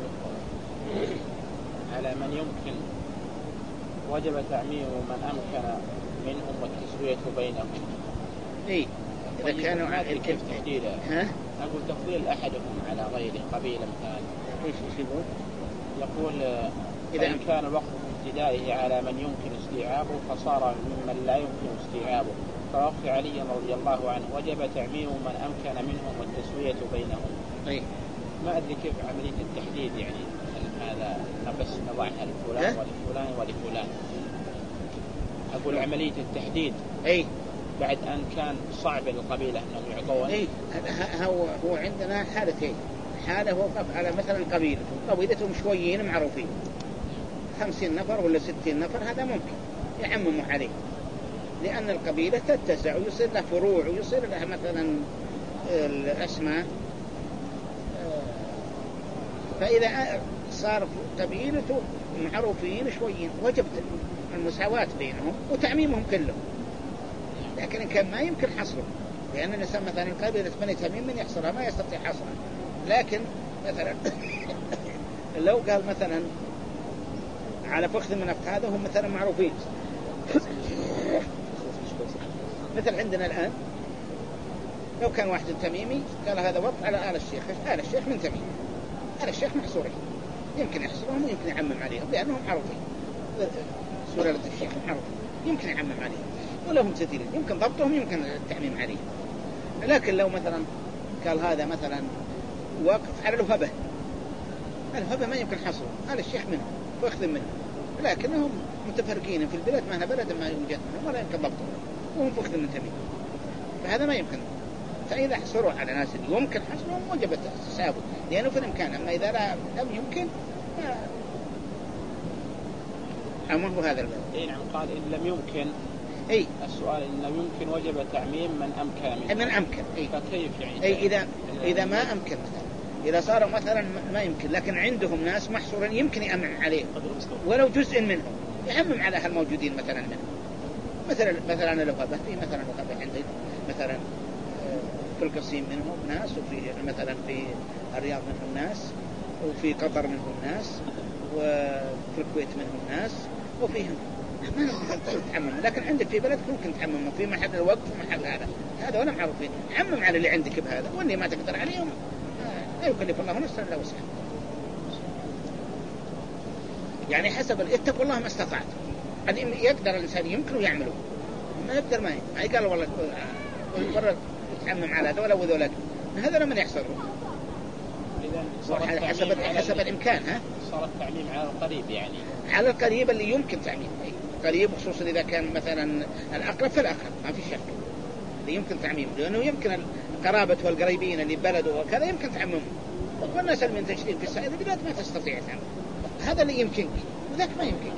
على من يمكن وجب تعميم من أمكن منهم والتسوية بينهم. إيه إذا كانوا عادل كيف تفضيله؟ أقول تفضيل أحدهم على غيره قبيلة مثلا. إيش يقول؟ يقول إذا كان الوقف ابتدائه على من يمكن استيعابه فصار ممن لا يمكن استيعابه، فوقف علي رضي الله عنه وجب تعميم من أمكن منهم والتسوية بينهم. أي ما أدري كيف عملية التحديد، يعني هذا بس نضعها لفلان ولفلان ولفلان. أقول عملية التحديد أي بعد أن كان صعب للقبيلة أنهم يعطون. أي هو عندنا حالتين، حالة وقف على مثلا قبيلتهم شويين معروفين 50 نفر ولا 60 نفر، هذا ممكن يعمموا عليه، لأن القبيلة تتسع ويصير لها فروع ويصير لها مثلا الأسماء. فإذا صار قبيلته معروفين شويين وجب المساواة بينهم وتعميمهم كلهم. لكن إن كان ما يمكن حصره، لأن الإنسان مثلا قبيلة بني تميم من يحصرها ما يستطيع حصرها. لكن مثلا لو قال مثلا على فخذ من هذا هم مثلا معروفين مثل عندنا الآن لو كان واحد تميمي قال هذا وقف على آل الشيخ، آل الشيخ من تميم، آل الشيخ محصورين، يمكن يحصرهم ويمكن يعمم عليهم لأنهم معروفين، سلالة الشيخ معروفين يمكن يعمم عليهم ولهم تدليل، يمكن ضبطهم يمكن التعميم عليهم. لكن لو مثلا قال هذا مثلا وقف على الهبة ما يمكن حصره، آل الشيخ منه فاخذ منه، لكنهم متفرقين في البلاد، ما هنا بلد ما يوجد منهم ولا يمكن ضبطهم وهم فاخذ من تميم، فهذا ما يمكن. فإذا حصروا على ناس يمكن حصرهم وجب التساوي لأنه في الإمكان، أما إذا لم يمكن أمره هذا البلد. إيه نعم، قال إن لم يمكن. أي السؤال إن لم يمكن وجب تعميم من أمكن من أمكن. أي فكيف يعني؟ أي إذا ما أمكن مثلا، إذا صاروا مثلا ما يمكن لكن عندهم ناس محصورين يمكن يأمن عليهم ولو جزء منهم يأمن على الموجودين مثلا منهم، مثلا الوهبة في مثلا الوهبة عندنا مثلا في القصيم منهم ناس، وفي مثلا في الرياض منهم ناس، وفي قطر منهم ناس، وفي الكويت منهم ناس، وفيهم ما نقدر تعمم. لكن عندك في بلدك ممكن تعمم في محل الوقف ومحل هذا ولا معروفين، عمم على اللي عندك بهذا، واللي ما تقدر عليهم لا يكلف الله نفسا الا وسعها. يعني حسب اتقوا الله ما استطعت. يقدر الانسان يمكنه يعمله، ما يقدر ما قال والله مرة يتعمم على هذا ولا ذولا، هذا لمن يحصل حسب الامكان. صار التعميم على القريب، يعني على القريب اللي يمكن تعميم قريب، خصوصا اذا كان مثلا الاقرب فالاقرب ما في شك اللي يمكن تعميم، لانه يمكن القرابة والقريبين اللي بلده وكذا يمكن تعممهم، والناس اللي من تشريف في سائر البلاد ما تستطيع تعمم، هذا اللي يمكنك وذاك ما يمكنك.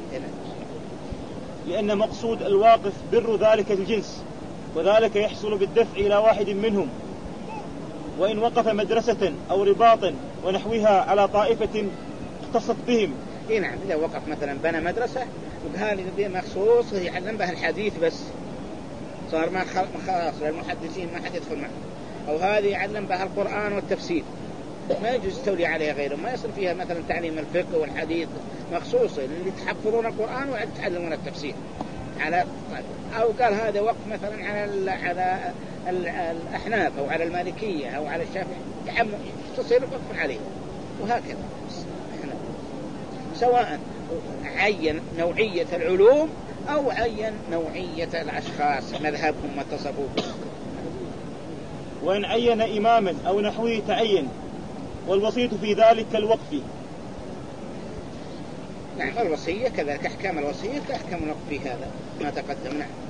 لأن مقصود الواقف بر ذلك الجنس، وذلك يحصل بالدفع إلى واحد منهم، وإن وقف مدرسة أو رباطا ونحوها على طائفة اختصت بهم. نعم، إذا وقف مثلا بنى مدرسة وقال به مخصوص يعلم به الحديث بس، صار ما خلاص للمحدثين ما حد يدخل معه، أو هذه يعلم بها القرآن والتفسير ما يجوز يستولي عليها غيره، ما يصل فيها مثلا تعليم الفقه والحديث مخصوصة اللي تحفظون القرآن وتعلمون التفسير على، أو قال هذا وقف مثلا على الأحناف أو على المالكية أو على الشافعي تصير وقف عليه، وهكذا. سواء عين نوعية العلوم أو عين نوعية الأشخاص مذهبهم وتصفوهم. وإن عين إماما أو نحوه تعين، والوصية في ذلك الوقف. نعم، الوصية كذلك، أحكام الوصية كأحكام الوقف في هذا ما تقدم. نعم.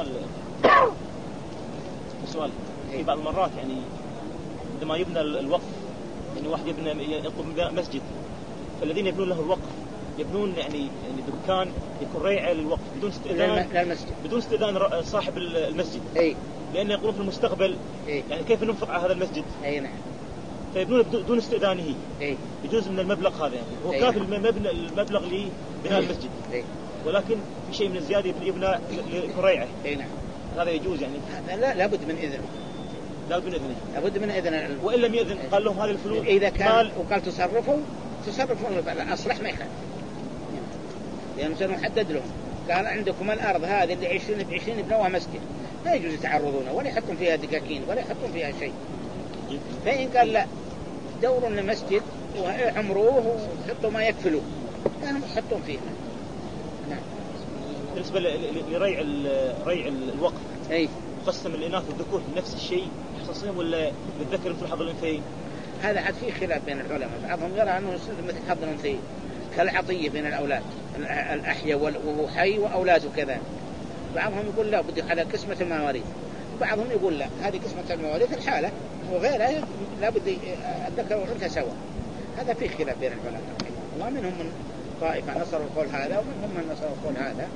سؤال في بعض المرات يعني عندما يبنى الوقف، يعني واحد يقوم مسجد، فالذين يبنون له الوقف يبنون يعني دكان يكون ريعة للوقف بدون استئذان صاحب المسجد. أي. لأن يقولون في المستقبل يعني كيف ننفق على هذا المسجد. أي نعم. فيبنون دون استئذانه إيه؟ يجوز من المبلغ هذا يعني هو إيه؟ كافي المبلغ لبناء المسجد إيه؟ ولكن في شيء من الزيادة يبنى لفريعه. إيه نعم. هذا يجوز يعني. لا لابد من إذن. لابد من إذن. وإن لم يأذن قال لهم هذه الفلوس إذا كان وقال تصرفوا أصلح ما يخالف يعني سنحدد لهم قال عندكم الأرض هذه اللي 20 ب20 بنوها مسجد لا يجوز يتعرضونه ولا يحطون فيها دقاقين ولا يحطون فيها شيء. فإن قال لا دوروا المسجد وعمروه وحطوا ما يكفلوا كانوا يحطون فيه. نعم. بالنسبة لريع الوقف أي قسم الإناث والذكور نفس الشيء يخصصهم ولا للذكر مثل حظ الأنثيين؟ هذا عاد فيه خلاف بين العلماء بعضهم يرى أنه يصير مثل حظ الأنثيين كالعطية بين الأولاد الأحياء وهو حي وأولاده كذا. بعضهم يقول لا بدي على قسمة المواريث وبعضهم يقول لا هذه قسمة المواريث الحالة وغيرها لا بدي الذكر والأنثى سوا. هذا فيه خلاف بين العلماء ومنهم من طائفة نصر القول هذا ومنهم من نصر القول هذا.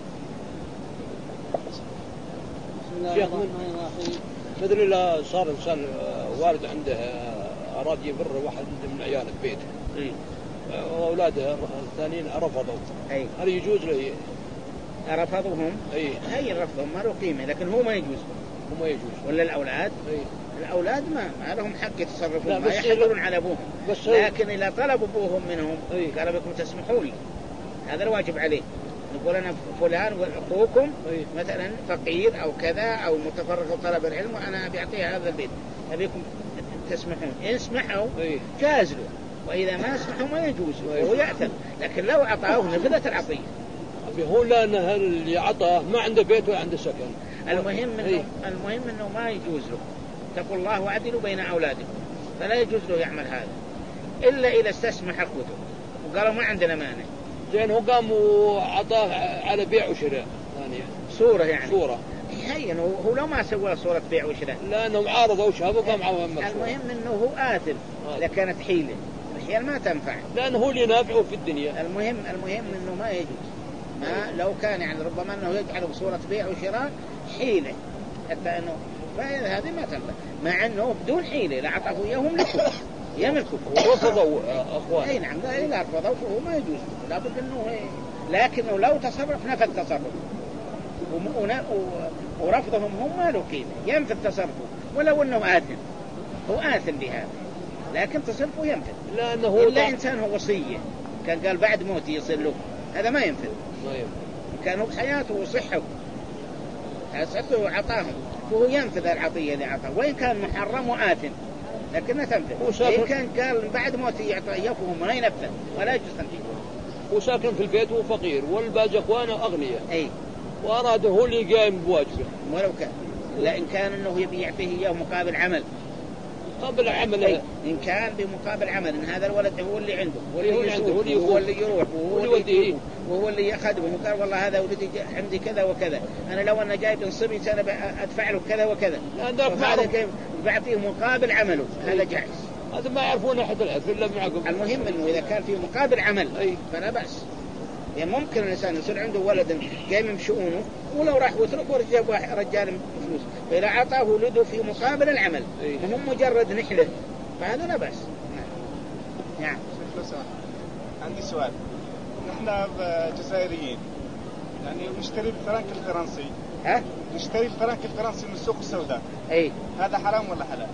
مثل إذا صار إنسان والد عنده أراد يبر واحد من عياله في بيته وأولاده الثانيين رفضوا هل يجوز له؟ رفضوهم هي رفضهم ما له قيمة لكن هو ما يجوز ولا الأولاد الأولاد ما لهم حق يتصرفون ما يحضرون على أبوهم لكن إذا طلب أبوهم منهم قالوا بكم تسمحوا لي هذا الواجب عليه نقول أنا فلان وأخوكم مثلا فقير أو كذا أو متفرغ طلب العلم وأنا بيعطيه هذا البيت أبيكم تسمحون إن سمحوا جاز له وإذا ما سمحوا ما يجوز وهو يأثم لكن لو أعطاه نفذت العطية. هو لأن اللي عطاه ما عنده بيت ولا عنده سكن. المهم إنه ما يجوز له تقول الله وعدلوا بين أولادكم فلا يجوز له يعمل هذا إلا إذا استسمح أخوته وقالوا ما عندنا مانع زين هو قام وعطاه على بيع وشراء ثانية صورة يعني صورة هي هو لو ما سوى صورة بيع وشراء لأنه معارضة وشهب وقام عمل المهم إنه هو آثم إذا كانت حيلة الحيل ما تنفع لأنه هو اللي نافعه في الدنيا. المهم إنه ما يجوز ما لو كان يعني ربما أنه يجعله بصورة بيع وشراء حيلة حتى أنه هذه ما تنفع مع أنه بدون حيلة لا عطاه إياهم لكم يملكوا ورفضوا أخوان. أي نعم لا رفضوا فهو ما يجوز لابد أنه لكنه لو تصرف نفذ تصرف ورفضهم هم ما له قيمة ينفذ تصرفه ولو أنه آثم هو آثم بهذا لكن تصرفه ينفذ لأنه إلا إنسان هو وصية كان قال بعد موتي يصير له هذا ما ينفذ كان هو بحياته وصحه صحته عطاهم فهو ينفذ العطية اللي عطاه وإن كان محرم وآثم لكنه تنفذ إن كان قال بعد موتي يعطى إياكم ما ينفذ ولا يجوز تنفيذ. هو ساكن في البيت وهو فقير والباقي أخوانه أغنياء وأراده هو اللي قايم بواجبه ولو كان لا إن كان إنه يبي يعطيه إياه مقابل عمل إن كان بمقابل عمل إن هذا الولد هو اللي عنده هو اللي يروح وهو اللي يخدمه وقال والله هذا ولدي عندي كذا وكذا أنا لو أنا جايب نصبي سنة أدفع له كذا وكذا هذا بعطيه مقابل عمله هذا جائز. هذا ما يعرفون أحد العرف إلا معكم. المهم إنه إذا كان في مقابل عمل فلا بأس يعني ممكن الإنسان يصير عنده ولد قايم بشؤونه ولو راح وترك ورجع رجال فلوس فإذا عطاه ولده في مقابل العمل وهم مجرد نحله فهذا لا بأس. نعم. عندي سؤال نحن جزائريين يعني نشتري الفرنك الفرنسي نشتري الفرنك الفرنسي من السوق السوداء هذا حرام ولا حلال؟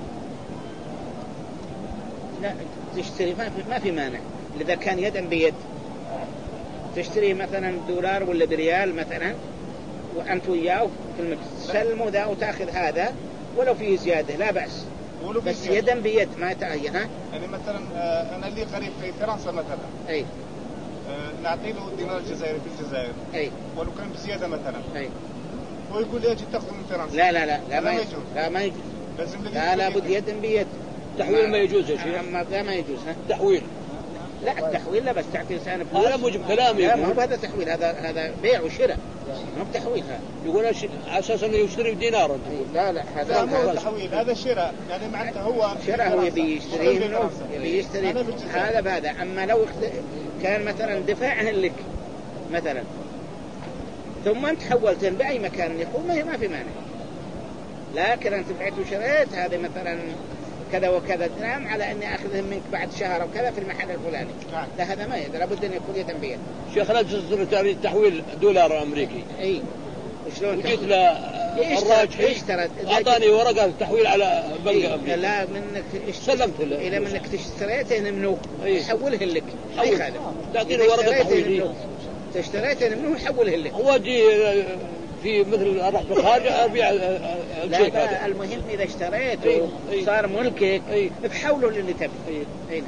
لا تشتري ما في مانع إذا كان يدا بيد تشتري مثلا دولار ولا بريال مثلا وأنت وياه في المكس سلموا ذا وتأخذ هذا ولو فيه زيادة لا بأس بس يدا بيد ما يتعين. يعني مثلا أنا لي قريب في فرنسا مثلا نعطي له الدينار الجزائري في الجزائر ولو كان بزيادة مثلا هو يقول لي أجي تأخذ من فرنسا لا ما يجوز لا بد يدا بيد تحويل ما يجوز يا شيخ ما يجوز تحويل لا التحويل لا بس تعطي إنسان فلوس هذا موجب كلامي لا ما هو هذا تحويل هذا بيع وشراء ما هو تحويل هذا يقول على أساس إنه يشتري بدينار لا هذا مو تحويل هذا شراء يعني معناته هو شراء هو يبي يشتري هذا بهذا. أما لو كان مثلا دفاعا لك مثلا ثم أنت حولتين بأي مكان يقول ما في مانع لكن أنت بعت وشريت هذا مثلا كذا وكذا درهم على أني أخذهم منك بعد شهر أو كذا في المحل الفلاني. لا هذا ما يدري، لابد أن يكون يتنبيه. شيخ لا تصدر تحويل دولار أمريكي. إيه وشلون وجيت له الراجحي أعطاني ورقة تحويل على بنك أمريكي. لا منك سلمت له. إذا منك اشتريته منه يحوله لك. أي خالد. تعطيني ورقة تحويل. اشتريته منه يحوله لك. هو جي في مثل أروح بالخارج أبيع الشيك هذا. لا المهم إذا اشتريته صار ملكك بحوله اللي تبي.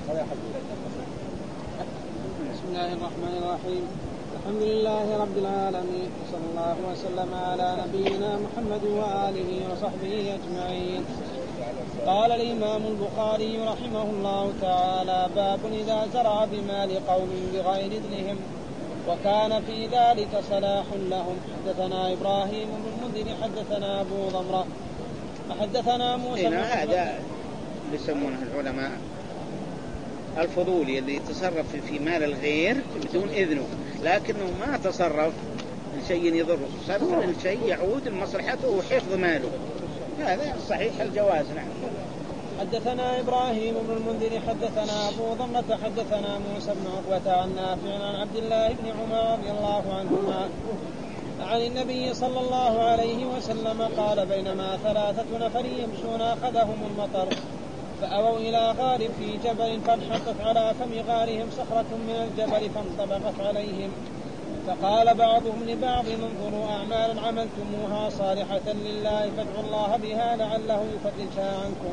بسم الله الرحمن الرحيم. الحمد لله رب العالمين، صلى الله وسلم على نبينا محمد وآله وصحبه أجمعين. قال الإمام البخاري رحمه الله تعالى: باب إذا زرع بمال قوم بغير إذنهم وكان في ذلك صلاح لهم. حدثنا إبراهيم بن المنذر حدثنا أبو ضمرة حدثنا موسى. هذا يسمونه العلماء الفضولي اللي يتصرف في مال الغير بدون إذنه، لكنه ما تصرف شيء يضره، تصرف شيء يعود لمصلحته وحفظ ماله، هذا صحيح الجواز. نعم. حدثنا إبراهيم بن المنذر حدثنا أبو ضمرة حدثنا موسى بن عقبة عن نافع عن عبد الله بن عمر رضي الله عنهما عن النبي صلى الله عليه وسلم قال: بينما 3 نفر يمشون أخذهم المطر فأووا إلى غار في جبل فانحطت على فم غارهم صخرة من الجبل فانطبقت عليهم، فقال بعضهم لبعض: انظروا أعمالا عملتموها صالحة لله فادعوا الله بها لعله يفرجها عنكم.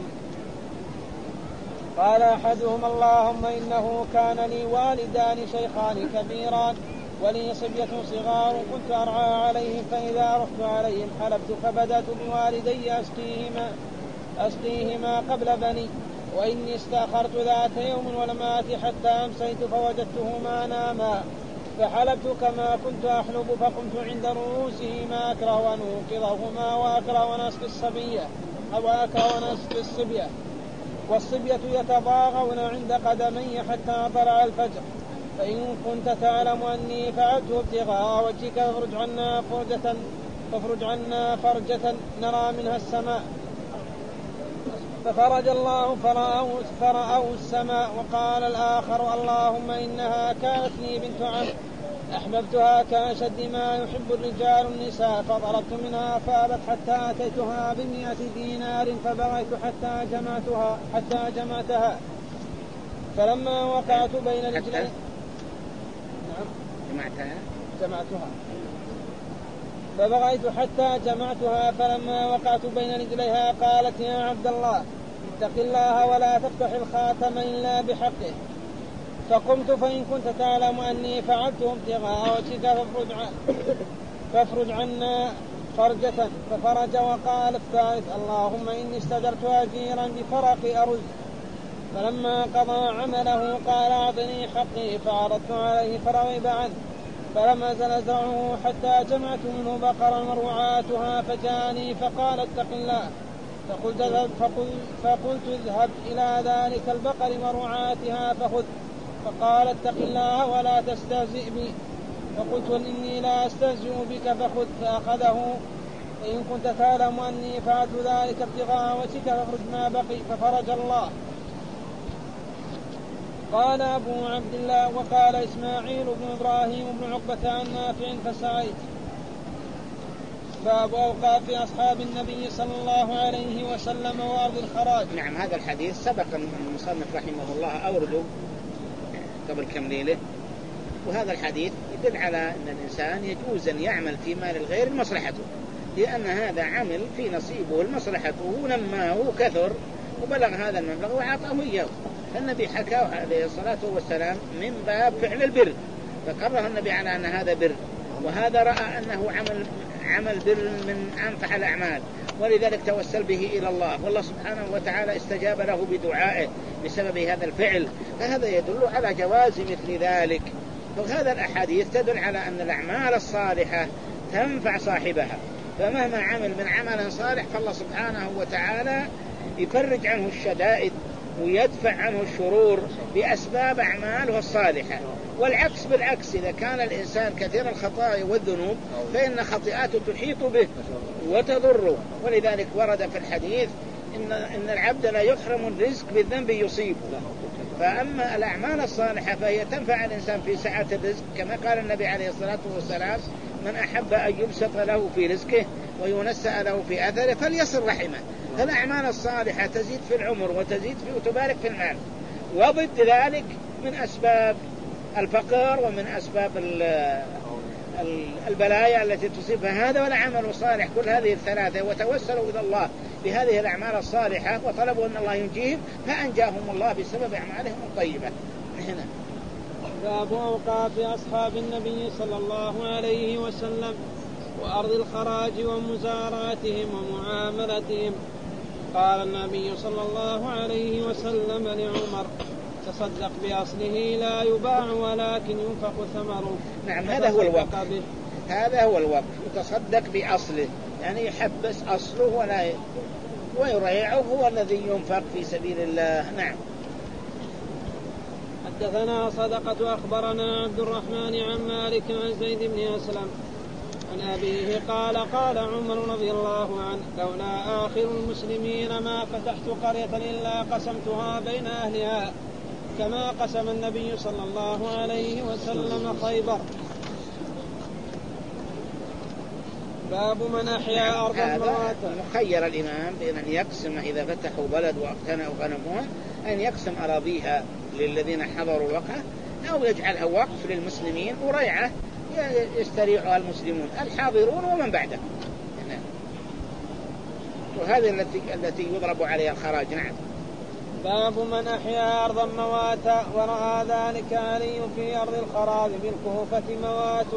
قال أحدهم: اللهم إنه كان لي والدان شيخان كبيران ولي صبية صغار كنت أرعى عليهم، فإذا رحت عليهم حلبت فبدأت بوالدي أسقيهما قبل بني، وإني استأخرت ذات يوم ولم آت حتى أمسيت فوجدتهما ناما، فحلبت كما كنت أحلب، فقمت عند رؤوسهما أكره أن أوقظهما وأكره أن أسقي الصبية أو أكره أن أسقي الصبية، والصبية يتضاغون عند قدمي حتى طلع الفجر، فإن كنت تعلم أني فعلت ابتغاء وجهك فافرج عنا فرجة نرى منها السماء. ففرج الله فرأوا السماء. وقال الآخر: اللهم إنها كانت لي بنت عم أحببتها كأشد ما يحب الرجال النساء، فضربت منها فأبت حتى أتيتها ب100 دينار فبغيت حتى جمعتها فلما وقعت بين رجلي جمعتها فبغيت حتى جمعتها فلما وقعت بين رجليها قالت: يا عبد الله اتق الله ولا تفتح الخاتم إلا بحقه. فقمت: فإن كنت تعلم أني فعلته ابتغاء وجهك فافرج عنا فرجة. ففرج. وقال الثالث: اللهم إني استجرت أجيرا بفرق أرز، فلما قضى عمله قال: أعطني حقي، فعرضت عليه فرغب عنه، فلم أزل أزرعه حتى جمعت منه بقرا مرعاتها، فجاءني فقال: اتق الله. فقلت: اذهب إلى ذلك البقر مرعاتها فخذ. فقال: اتق الله ولا تستهزئ بي. فقلت: إني لا أستهزئ بك فخذ. فأخذه. فإن كنت تعلم أني فعلت ذلك ابتغاء وجهك فافرج ما بقي. ففرج الله. قال أبو عبد الله: وقال إسماعيل بن إبراهيم بن عقبة عن نافع فسعيت. باب أوقاف أصحاب النبي صلى الله عليه وسلم وأرض الخراج. نعم. هذا الحديث سبق المصنف رحمه الله أورده قبل كم ليلة، وهذا الحديث يدل على أن الإنسان يجوز أن يعمل في مال الغير لمصلحته، لأن هذا عمل في نصيبه لمصلحته، ولما هو كثر وبلغ هذا المبلغ وعطاه إياه. فالنبي حكاه عليه الصلاة والسلام من باب فعل البر، فقرر النبي على أن هذا بر، وهذا رأى أنه عمل بر من أنفع الأعمال، ولذلك توسل به إلى الله، والله سبحانه وتعالى استجاب له بدعائه بسبب هذا الفعل، فهذا يدل على جواز مثل ذلك. وهذا الأحاديث تدل على أن الأعمال الصالحة تنفع صاحبها، فمهما عمل من عمل صالح فالله سبحانه وتعالى يفرج عنه الشدائد ويدفع عنه الشرور بأسباب أعماله الصالحة. والعكس بالعكس، إذا كان الإنسان كثير الخطايا والذنوب فإن خطيئاته تحيط به وتضره. ولذلك ورد في الحديث: إن العبد لا يحرم الرزق بالذنب يصيبه. فأما الأعمال الصالحة فهي تنفع الإنسان في سعة الرزق، كما قال النبي عليه الصلاة والسلام: من أحب أن يبسط له في رزقه وينسأ له في أثره فليصل رحمه. فالأعمال الصالحة تزيد في العمر وتزيد وتبارك في المال. وضد ذلك من أسباب الفقر ومن أسباب البلايا التي تصيبها هذا ولا عمل صالح. كل هذه الثلاثة وتوسلوا إلى الله بهذه الأعمال الصالحة وطلبوا أن الله ينجيهم فأنجاهم الله بسبب أعمالهم الطيبة. هنا باب أوقاف أصحاب النبي صلى الله عليه وسلم وأرض الخراج ومزاراتهم ومعاملتهم. قال النبي صلى الله عليه وسلم لعمر: تصدق بأصله لا يباع ولكن ينفق ثمره. نعم، هذا هو الوقف. هذا هو الوقف، يتصدق بأصله، يعني يحبس أصله ويريعه، هو الذي ينفق في سبيل الله. نعم. حدثنا صدقة أخبرنا عبد الرحمن عن مالك عن زيد بن أسلم عن أبيه قال: قال عمر رضي الله عنه: لولا آخر المسلمين ما فتحت قرية إلا قسمتها بين أهلها كما قسم النبي صلى الله عليه وسلم خيبر. باب من أحيا أرضا مواتا. مخير الإمام بأن يقسم إذا فتحوا بلد واقتنوا غنموها أن يقسم أراضيها للذين حضروا الوقعة أو يجعلها وقف للمسلمين وريعة يستريعها المسلمون الحاضرون ومن بعده. وهذه التي يضرب عليها الخراج. نعم. باب من أحيا أرضا مواتا ورأى ذلك علي في أرض الخراج بالكهوفة موات.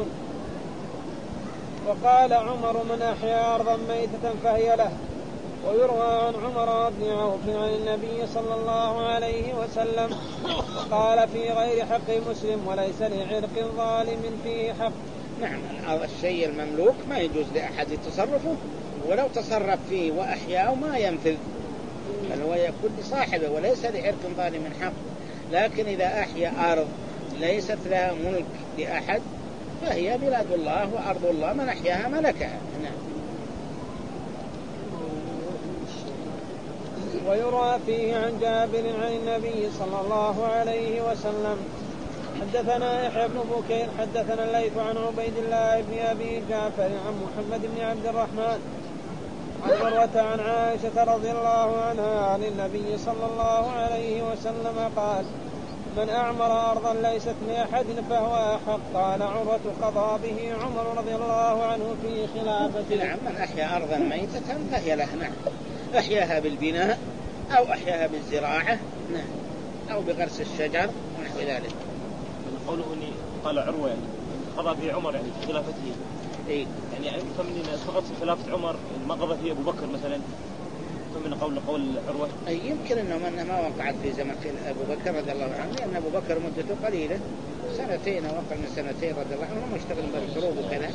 وقال عمر: من أحيا أرضا ميتة فهي له. ويروى عن عمر بن عوف عن النبي صلى الله عليه وسلم قال: في غير حق مسلم وليس لعرق ظالم فيه حق. نعم، الشيء المملوك ما يجوز لأحد تصرفه، ولو تصرف فيه وأحياه ما ينفذ، بل هو يكون لصاحبه وليس لعرق ظالم حق. لكن إذا أحيا أرض ليست لها ملك لأحد فهي بلاد الله وأرض الله، من أحياها ملكها. نعم. ويروى فيه عن جابر عن النبي صلى الله عليه وسلم. حدثنا يحيى بن بكير حدثنا الليث عن عبيد الله بن أبي جعفر عن محمد بن عبد الرحمن عن عروة عن عائشة رضي الله عنها عن النبي صلى الله عليه وسلم قال: من أعمر أرضا ليست لأحد فهو أحق. قال عروة: قضى به عمر رضي الله عنه في خلافته. نعم، من أحيا أرضا ميتة فهي له. نعم، أحياها بالبناء أو أحياها بالزراعة، نعم، أو بغرس الشجر ونحو ذلك. قوله إني قال عروة يعني قضى به عمر يعني في خلافته. إيه؟ يعني فمن فقط في خلافة عمر ما قضى فيه أبو بكر مثلا، فمن قول عروة. أي يمكن أنه ما وقعت في زمن أبو بكر رضي الله عنه، لأن أبو بكر مدته قليلة، سنتين أو أقل من سنتين رضي الله عنه، مشتغل بالحروب وكذا،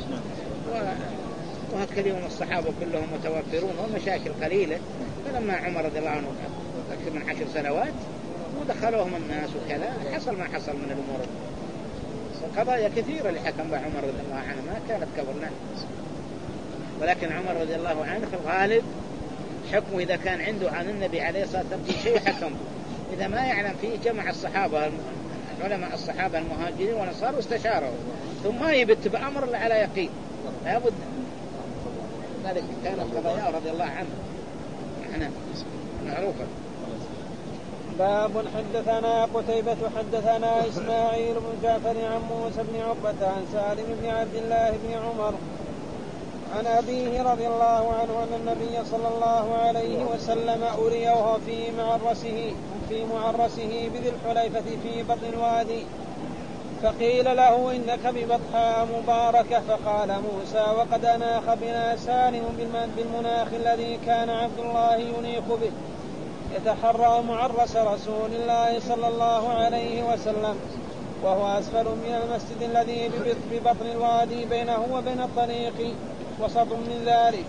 وهكذا الصحابة كلهم متوفرون والمشاكل قليلة. فلما عمر رضي الله عنه أكثر من 10 سنوات ودخلوهم الناس وكذا حصل ما حصل من الأمور. قضايا كثيرة اللي حكم بها عمر رضي الله عنه ما كانت قبلنا، ولكن عمر رضي الله عنه في الغالب حكمه إذا كان عنده عن النبي عليه الصلاة والسلام شيء حكم، إذا ما يعلم فيه جمع الصحابة علماء الصحابة المهاجرين والأنصار واستشاروا، ثم ما يبت بأمر إلا على يقين، لابد. ذلك كانت قضايا رضي الله عنه احنا معروفة. باب حدثنا قتيبة حدثنا إسماعيل بن جعفر عن موسى بن عقبة عن سالم بن عبد الله بن عمر عن أبيه رضي الله عنه أن النبي صلى الله عليه وسلم أريه في معرسه بذي الحليفة في بطن الوادي، فقيل له: إنك ببطحاء مباركة. فقال موسى: وقد أناخ بنا سالم بالمناخ الذي كان عبد الله ينيخ به، يتحرى معرس رسول الله صلى الله عليه وسلم، وهو أسفل من المسجد الذي ببطن الوادي بينه وبين الطريق وسط من ذلك.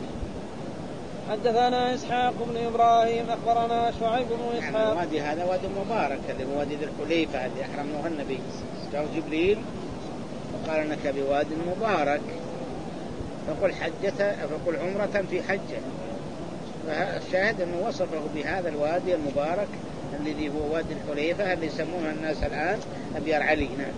حدثنا إسحاق بن إبراهيم أخبرنا شعيب بن إسحاق. الوادي هذا وادي مبارك، اللي هو وادي ذي الحليفة اللي أحرمه النبي، جاء جبريل فقال: إنك بواد مبارك، فقل عمرة في حجة. الشاهد أنه وصفه بهذا الوادي المبارك الذي هو وادي الحليفة اللي يسمونه الناس الآن أبيار علي. نعم.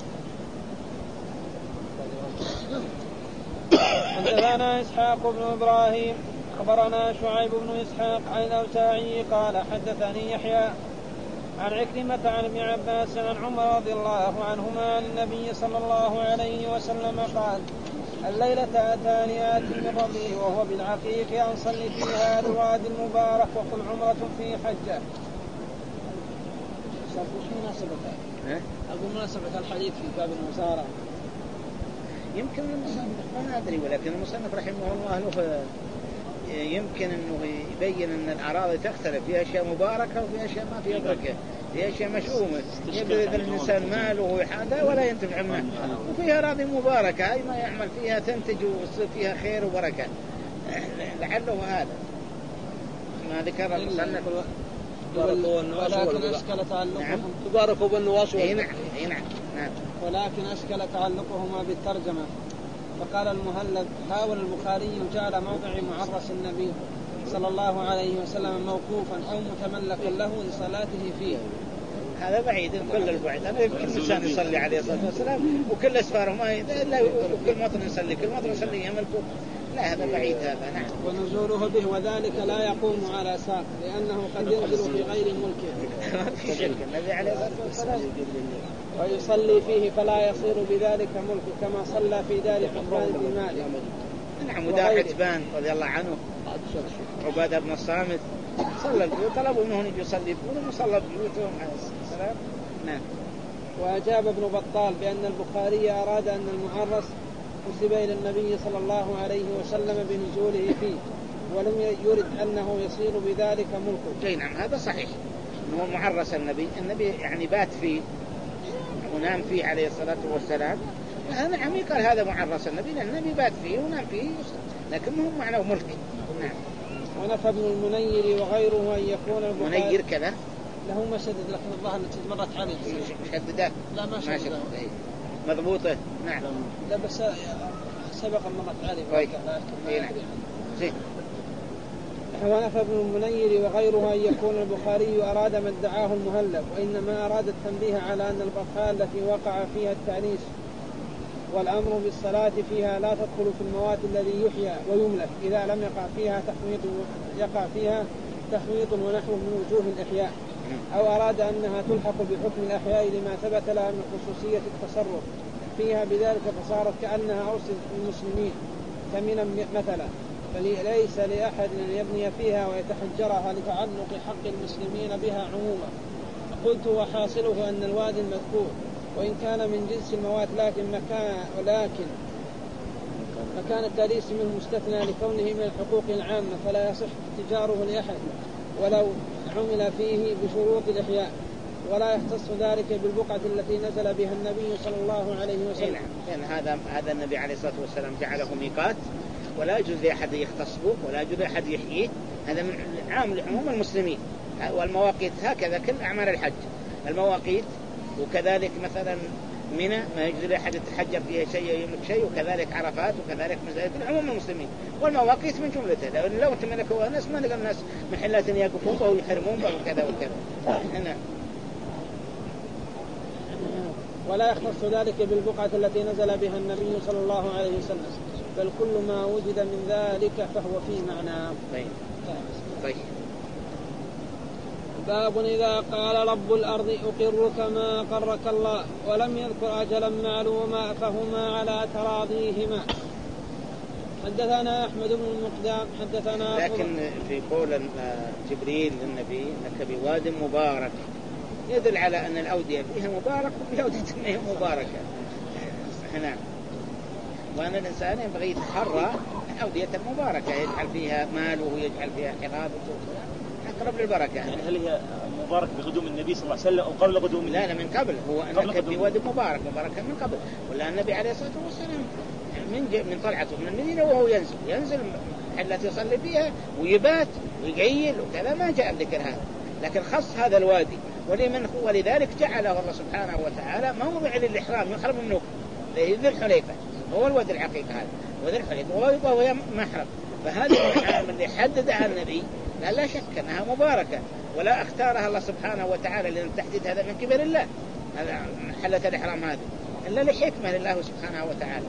حدثنا إسحاق بن إبراهيم أخبرنا شعيب بن إسحاق عن الأوزاعي قال حدثني يحيى عن عكرمة عن ابن عباس عن عمر رضي الله عنهما عن النبي صلى الله عليه وسلم قال الليلة أتاني آت من ربي وهو بالعقيق أن صلي في هذا الوادي المبارك وقل عمرة في حجة. أقول مناسبة الحديث في باب المسارة يمكن ما أدري، ولكن المصنف رحمه الله له يمكن أنه يبين أن الأراضي تختلف، فيها أشياء مباركة وفيها أشياء ما فيها بركة، فيها أشياء مشؤومة يقدر إذا الإنسان ماله وحاجة ولا ينتفع منه، وفيها أراضي مباركة أي ما يعمل فيها تنتج ويصير فيها خير وبركة. لعله هذا ما ذكر المصنف. ولكن أشكل تعلقهم تباركوا بالنواس. نعم. ولكن أشكل تعلقهما بالترجمة. فقال المهلب حاول البخاري جعل موضع معرس النبي صلى الله عليه وسلم موقوفا أو متملكا له لصلاته فيه. هذا بعيد كل البعيد. أنا يمكن إنسان يصلي عليه الصلاة والسلام وكل أسفاره ما إلا كل مطر يصلي كل مطر يصلي يملكه، لا هذا بعيد هذا. نعم. ونزوله به وذلك لا يقوم على ساق لأنه قد ينزل في غير ملكه. ما في شرك النبي عليه الصلاة والسلام ويصلي فيه فلا يصير بذلك ملك كما صلى في دار حبان بن مالك. نعم. ودار حبان رضي الله عنه عبادة بن الصامت صلى البيوت طلبوا منه أن يصلي بيوتهم وصلى بيوتهم عليه السلام. نعم. وأجاب ابن بطال بأن البخاري أراد أن المعرس نسب إلى النبي صلى الله عليه وسلم بنزوله فيه ولم يرد أنه يصير بذلك ملكه. نعم هذا صحيح أنه معرس النبي يعني بات فيه ونام فيه عليه الصلاة والسلام. نعم قال هذا معرس النبي لأن النبي بات فيه ونام فيه لكنه معناه ملك. نعم. ونفى ابن المنير وغيره أن يكون البخاري منير كذا له ما شدد لكن الظاهر أنه مرت عليه شدده. لا ما شدد مضبوطة. نعم. لا بس سبق مرت عليه. نعم. ونفى ابن المنير وغيره أن يكون البخاري أراد ما ادعاه المهلب وإنما أراد التنبيه على أن البقاء التي وقع فيها التأنيس والأمر بالصلاة فيها لا تدخل في الموات الذي يحيى ويملك إذا لم يقع فيها تحويط ونحو من وجوه الإحياء، أو أراد أنها تلحق بحكم الأحياء لما ثبت لها من خصوصية التصرف فيها بذلك فصارت كأنها أوصف المسلمين كمنا مثلا، فليس لأحد أن يبني فيها ويتحجرها لتعلق حق المسلمين بها عموما. قلت وحاصله أن الوادي المذكور وإن كان من جنس الموات لكن مكان التأليس منه مستثنى لكونه من الحقوق العامة فلا يصح اتجاره لأحد ولو عمل فيه بشروط الإحياء، ولا يختص ذلك بالبقعة التي نزل بها النبي صلى الله عليه وسلم. يعني هذا النبي عليه الصلاة والسلام جعله ميقات ولا يجوز لأحد يختص به ولا يجوز لأحد يحييه، هذا من عام لعموم المسلمين. والمواقيت هكذا كل أعمال الحج المواقيت، وكذلك مثلا منى ما يجوز لأحد يتحجر فيها شيء يملك شيء، وكذلك عرفات وكذلك مزدلفة عموم المسلمين. والمواقيت من جملتها لو تملكوا الناس ما نلقى الناس محلات يقفون به ويحرمون به وكذا وكذا. هنا ولا يختص ذلك بالبقعة التي نزل بها النبي صلى الله عليه وسلم، بل كل ما وجد من ذلك فهو فيه معنى. طيب. باب إذا قال رب الأرض أقرك ما أقرك الله ولم يذكر أجلا معلوما فهما على تراضيهما. حدثنا أحمد بن المقدام حدثنا لكن في قول جبريل للنبي أنك بواد مبارك يدل على أن الأودية فيها مبارك وفيها أودية فيها مباركة. نعم. وأن الإنسان ينبغي يتحرى الأودية المباركة يجعل فيها ماله ويجعل فيها حرابه أقرب للبركة. يعني هل هي مبارك بقدوم النبي صلى الله عليه وسلم أو قبل قدوم؟ لا من قبل. هو أنك بواد مبارك مباركة من قبل، ولا النبي عليه الصلاة والسلام من طلعته من المدينة وهو ينزل التي يصلي فيها ويبات ويقيل وكذا، ما جاء ذكر هذا، لكن خص هذا الوادي ولذلك جعله الله سبحانه وتعالى موضع للإحرام يحرم منه ذي الحليفة، هو الوادي العقيق هذا وذي الحليفة وهو محرم. فهذه المحارم اللي حددها النبي لا شك أنها مباركة، ولا اختارها الله سبحانه وتعالى لأن التحديد هذا من كبر الله، حلة الإحرام هذه إلا لحكمة لله سبحانه وتعالى.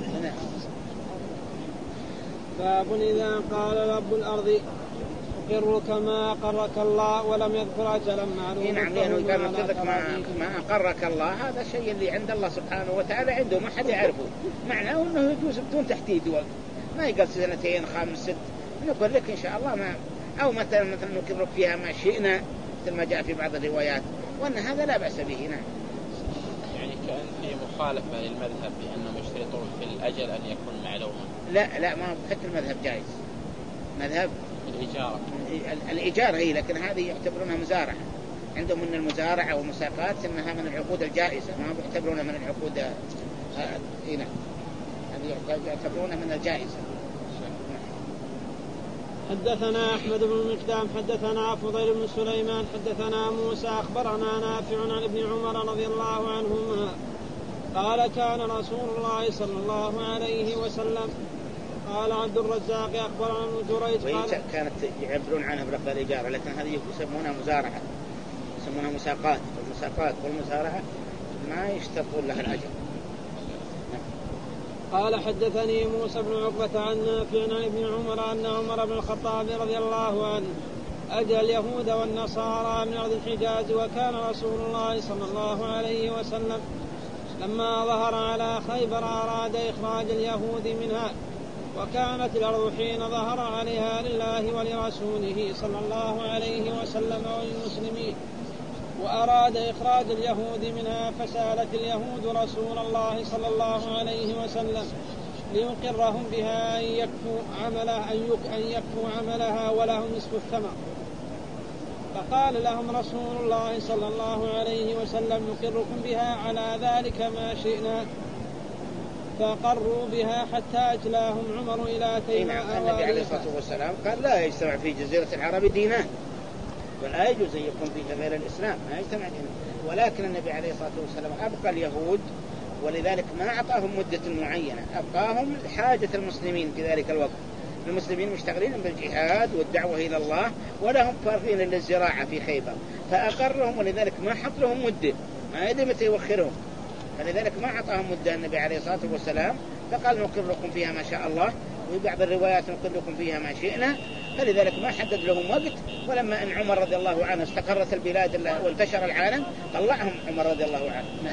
باب إذا قال رب الأرض أقرك ما أقرك الله ولم يذكر أجلا معلوما. نعم، لأنه إذا نقرك ما أقرك الله هذا الشيء اللي عند الله سبحانه وتعالى عنده ما حد يعرفه، معناه أنه يجوز بدون تحديد وقت، ما يقل 2 5 6 نقول لك إن شاء الله ما، أو مثلا نقرك فيها ما شئنا مثل ما جاء في بعض الروايات، وأن هذا لا بأس به. نعم. يعني كان في مخالفة للمذهب بأنهم يشترطون في الأجل أن يكون معلوما. لا ما حتى المذهب جائز، مذهب الإيجار هي، لكن هذه يعتبرونها مزارعة، عندهم من المزارعة والمساقات إنها من العقود الجائزة، ما يعتبرونها من العقود هنا، هذه يعتبرونها من الجائزة. حدثنا أحمد بن المقدام حدثنا فضيل بن سليمان حدثنا موسى أخبرنا نافع عن ابن عمر رضي الله عنهما قال كان رسول الله صلى الله عليه وسلم. قال عبد الرزاق أخبرنا ابن جريج قال كانت يعبرون عنها بلفظ الإجارة، لكن هذه يسمونها مزارعة، يسمونها مساقات، والمساقات والمزارعة ما يشترطون لها الأجر. قال حدثني موسى بن عقبة عن نافع عن ابن عمر أن عمر بن الخطاب رضي الله عنه أجى اليهود والنصارى من أرض الحجاز، وكان رسول الله صلى الله عليه وسلم لما ظهر على خيبر أراد إخراج اليهود منها، وكانت الأرض حين ظهر عليها لله ولرسوله صلى الله عليه وسلم وللمسلمين، وأراد إخراج اليهود منها، فسألت اليهود رسول الله صلى الله عليه وسلم ليقرهم بها أن يكفوا عملها ولهم نصف الثمر، فقال لهم رسول الله صلى الله عليه وسلم نقركم بها على ذلك ما شئنا، فقروا بها حتى أجلاهم عمر إلى تيماء. النبي عليه الصلاة والسلام قال لا يجتمع في جزيرة العرب دينان، ولا يجوز أن يكون في غير الإسلام، ما يجتمع دينان، ولكن النبي عليه الصلاة والسلام أبقى اليهود، ولذلك ما أعطاهم مدة معينة، أبقاهم حاجة المسلمين في ذلك الوقت، المسلمين مشتغلين بالجهاد والدعوة إلى الله، ولهم فارغين للزراعة في خيبر، فأقرهم، ولذلك ما حط لهم مدة، ما يدري متى يوخرهم، فلذلك ما أعطاهم مدة النبي عليه الصلاة والسلام، فقال نقركم فيها ما شاء الله، وفي بعض الروايات نقركم فيها ما شئنا، فلذلك ما حدد لهم وقت. ولما أن عمر رضي الله عنه استقرت البلاد وانتشر العالم طلعهم عمر رضي الله عنه.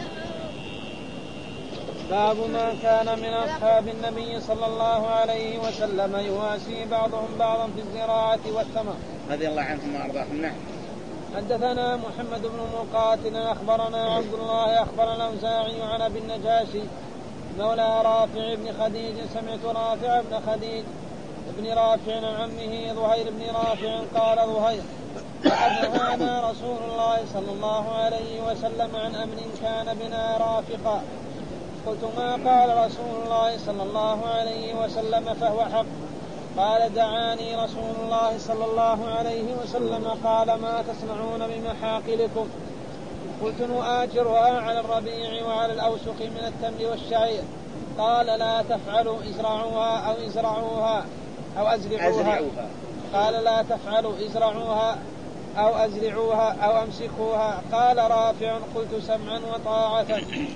باب ما كان من أصحاب النبي صلى الله عليه وسلم يواسي بعضهم بعضا في الزراعة والثمر رضي الله عنهم وأرضاهم. نعم. حدثنا محمد بن مقاتل أخبرنا عبد الله أخبرنا الأوزاعي عن أبي النجاشي مولى رافع بن خديج سمعت رافع بن خديج ابن رافع عن عمه ظهير بن رافع قال ظهير نهانا رسول الله صلى الله عليه وسلم عن أمر كان بنا رافقا، قلت ما قال رسول الله صلى الله عليه وسلم فهو حق، قال دعاني رسول الله صلى الله عليه وسلم قال ما تصنعون بمحاقلكم؟ قلت نؤاجرها على الربيع وعلى الأوسق من التمر والشعير، قال لا تفعلوا ازرعوها أو ازرعوها أو أزرعوها، قال لا تفعلوا ازرعوها أو أزرعوها أو أمسكوها، قال رافع قلت سمعا وطاعة.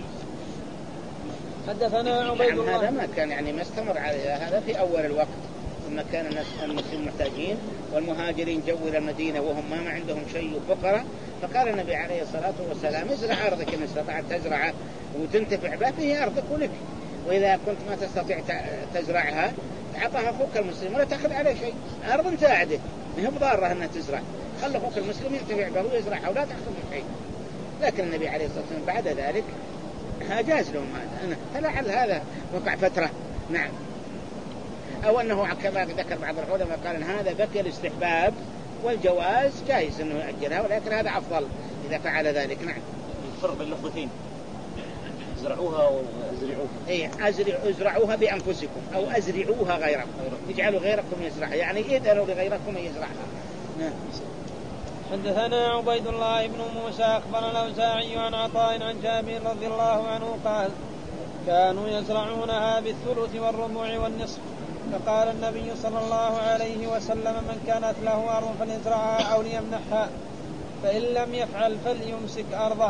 حدثنا عبيد الله. هذا ما كان يعني ما استمر على هذا في أول الوقت، ثم كان الناس المسلمين محتاجين والمهاجرين جو إلى المدينة وهم ما عندهم شيء فقراء، فقال النبي عليه الصلاة والسلام ازرع أرضك إن استطعت تزرعها وتنتفع بها فهي أرضك ولك، وإذا كنت ما تستطيع تزرعها أعطاها أخوك المسلم ولا تأخذ عليه شيء، أرض مساعدة ما هي بضارة أنها تزرع، خلي أخوك المسلم ينتفع به ويزرعها ولا تأخذ من شيء. لكن النبي عليه الصلاة والسلام بعد ذلك جاز لهم هذا، فلعل هذا وقع فترة. نعم. أو أنه كما ذكر بعض العلماء قال هذا بقي الاستحباب والجواز جائز أنه يأجلها، ولكن هذا أفضل إذا فعل ذلك. نعم. الفرق بين اللفظتين ازرعوها وازرعوها. إيه ازرعوها بأنفسكم أو أزرعوها غيركم، اجعلوا غيركم يزرعها، يعني إذنوا لغيركم يزرعها. نعم. حدثنا عبيد الله بن موسى أخبرنا الأوزاعي عن عطاء عن جابر رضي الله عنه قال كانوا يزرعونها بالثلث والربع والنصف، فقال النبي صلى الله عليه وسلم من كانت له أرض فليزرعها أو ليمنحها فإن لم يفعل فليمسك أرضه.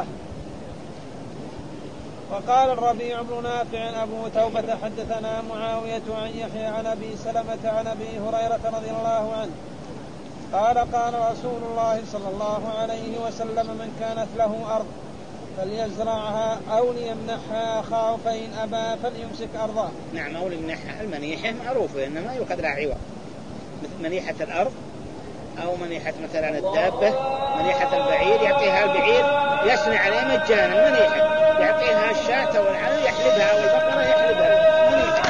وقال الربيع بن نافع أبو توبة حدثنا معاوية عن يحيى عن أبي سلمة عن أبي هريرة رضي الله عنه قال قال رسول الله صلى الله عليه وسلم من كانت له أرض فليزرعها أو ليمنحها أخاه فإن أبى فليمسك أرضه. نعم، أو ليمنحها. المنيحة معروفة إنما يؤخذ لها عوض، مثل منيحة الأرض أو منيحة مثلا الدابة، منيحة البعير يعطيها البعير يسنع عليه مجانا، منيحة يعطيها الشاة والعلي يحلبها والبقرة يحلبها، منيحة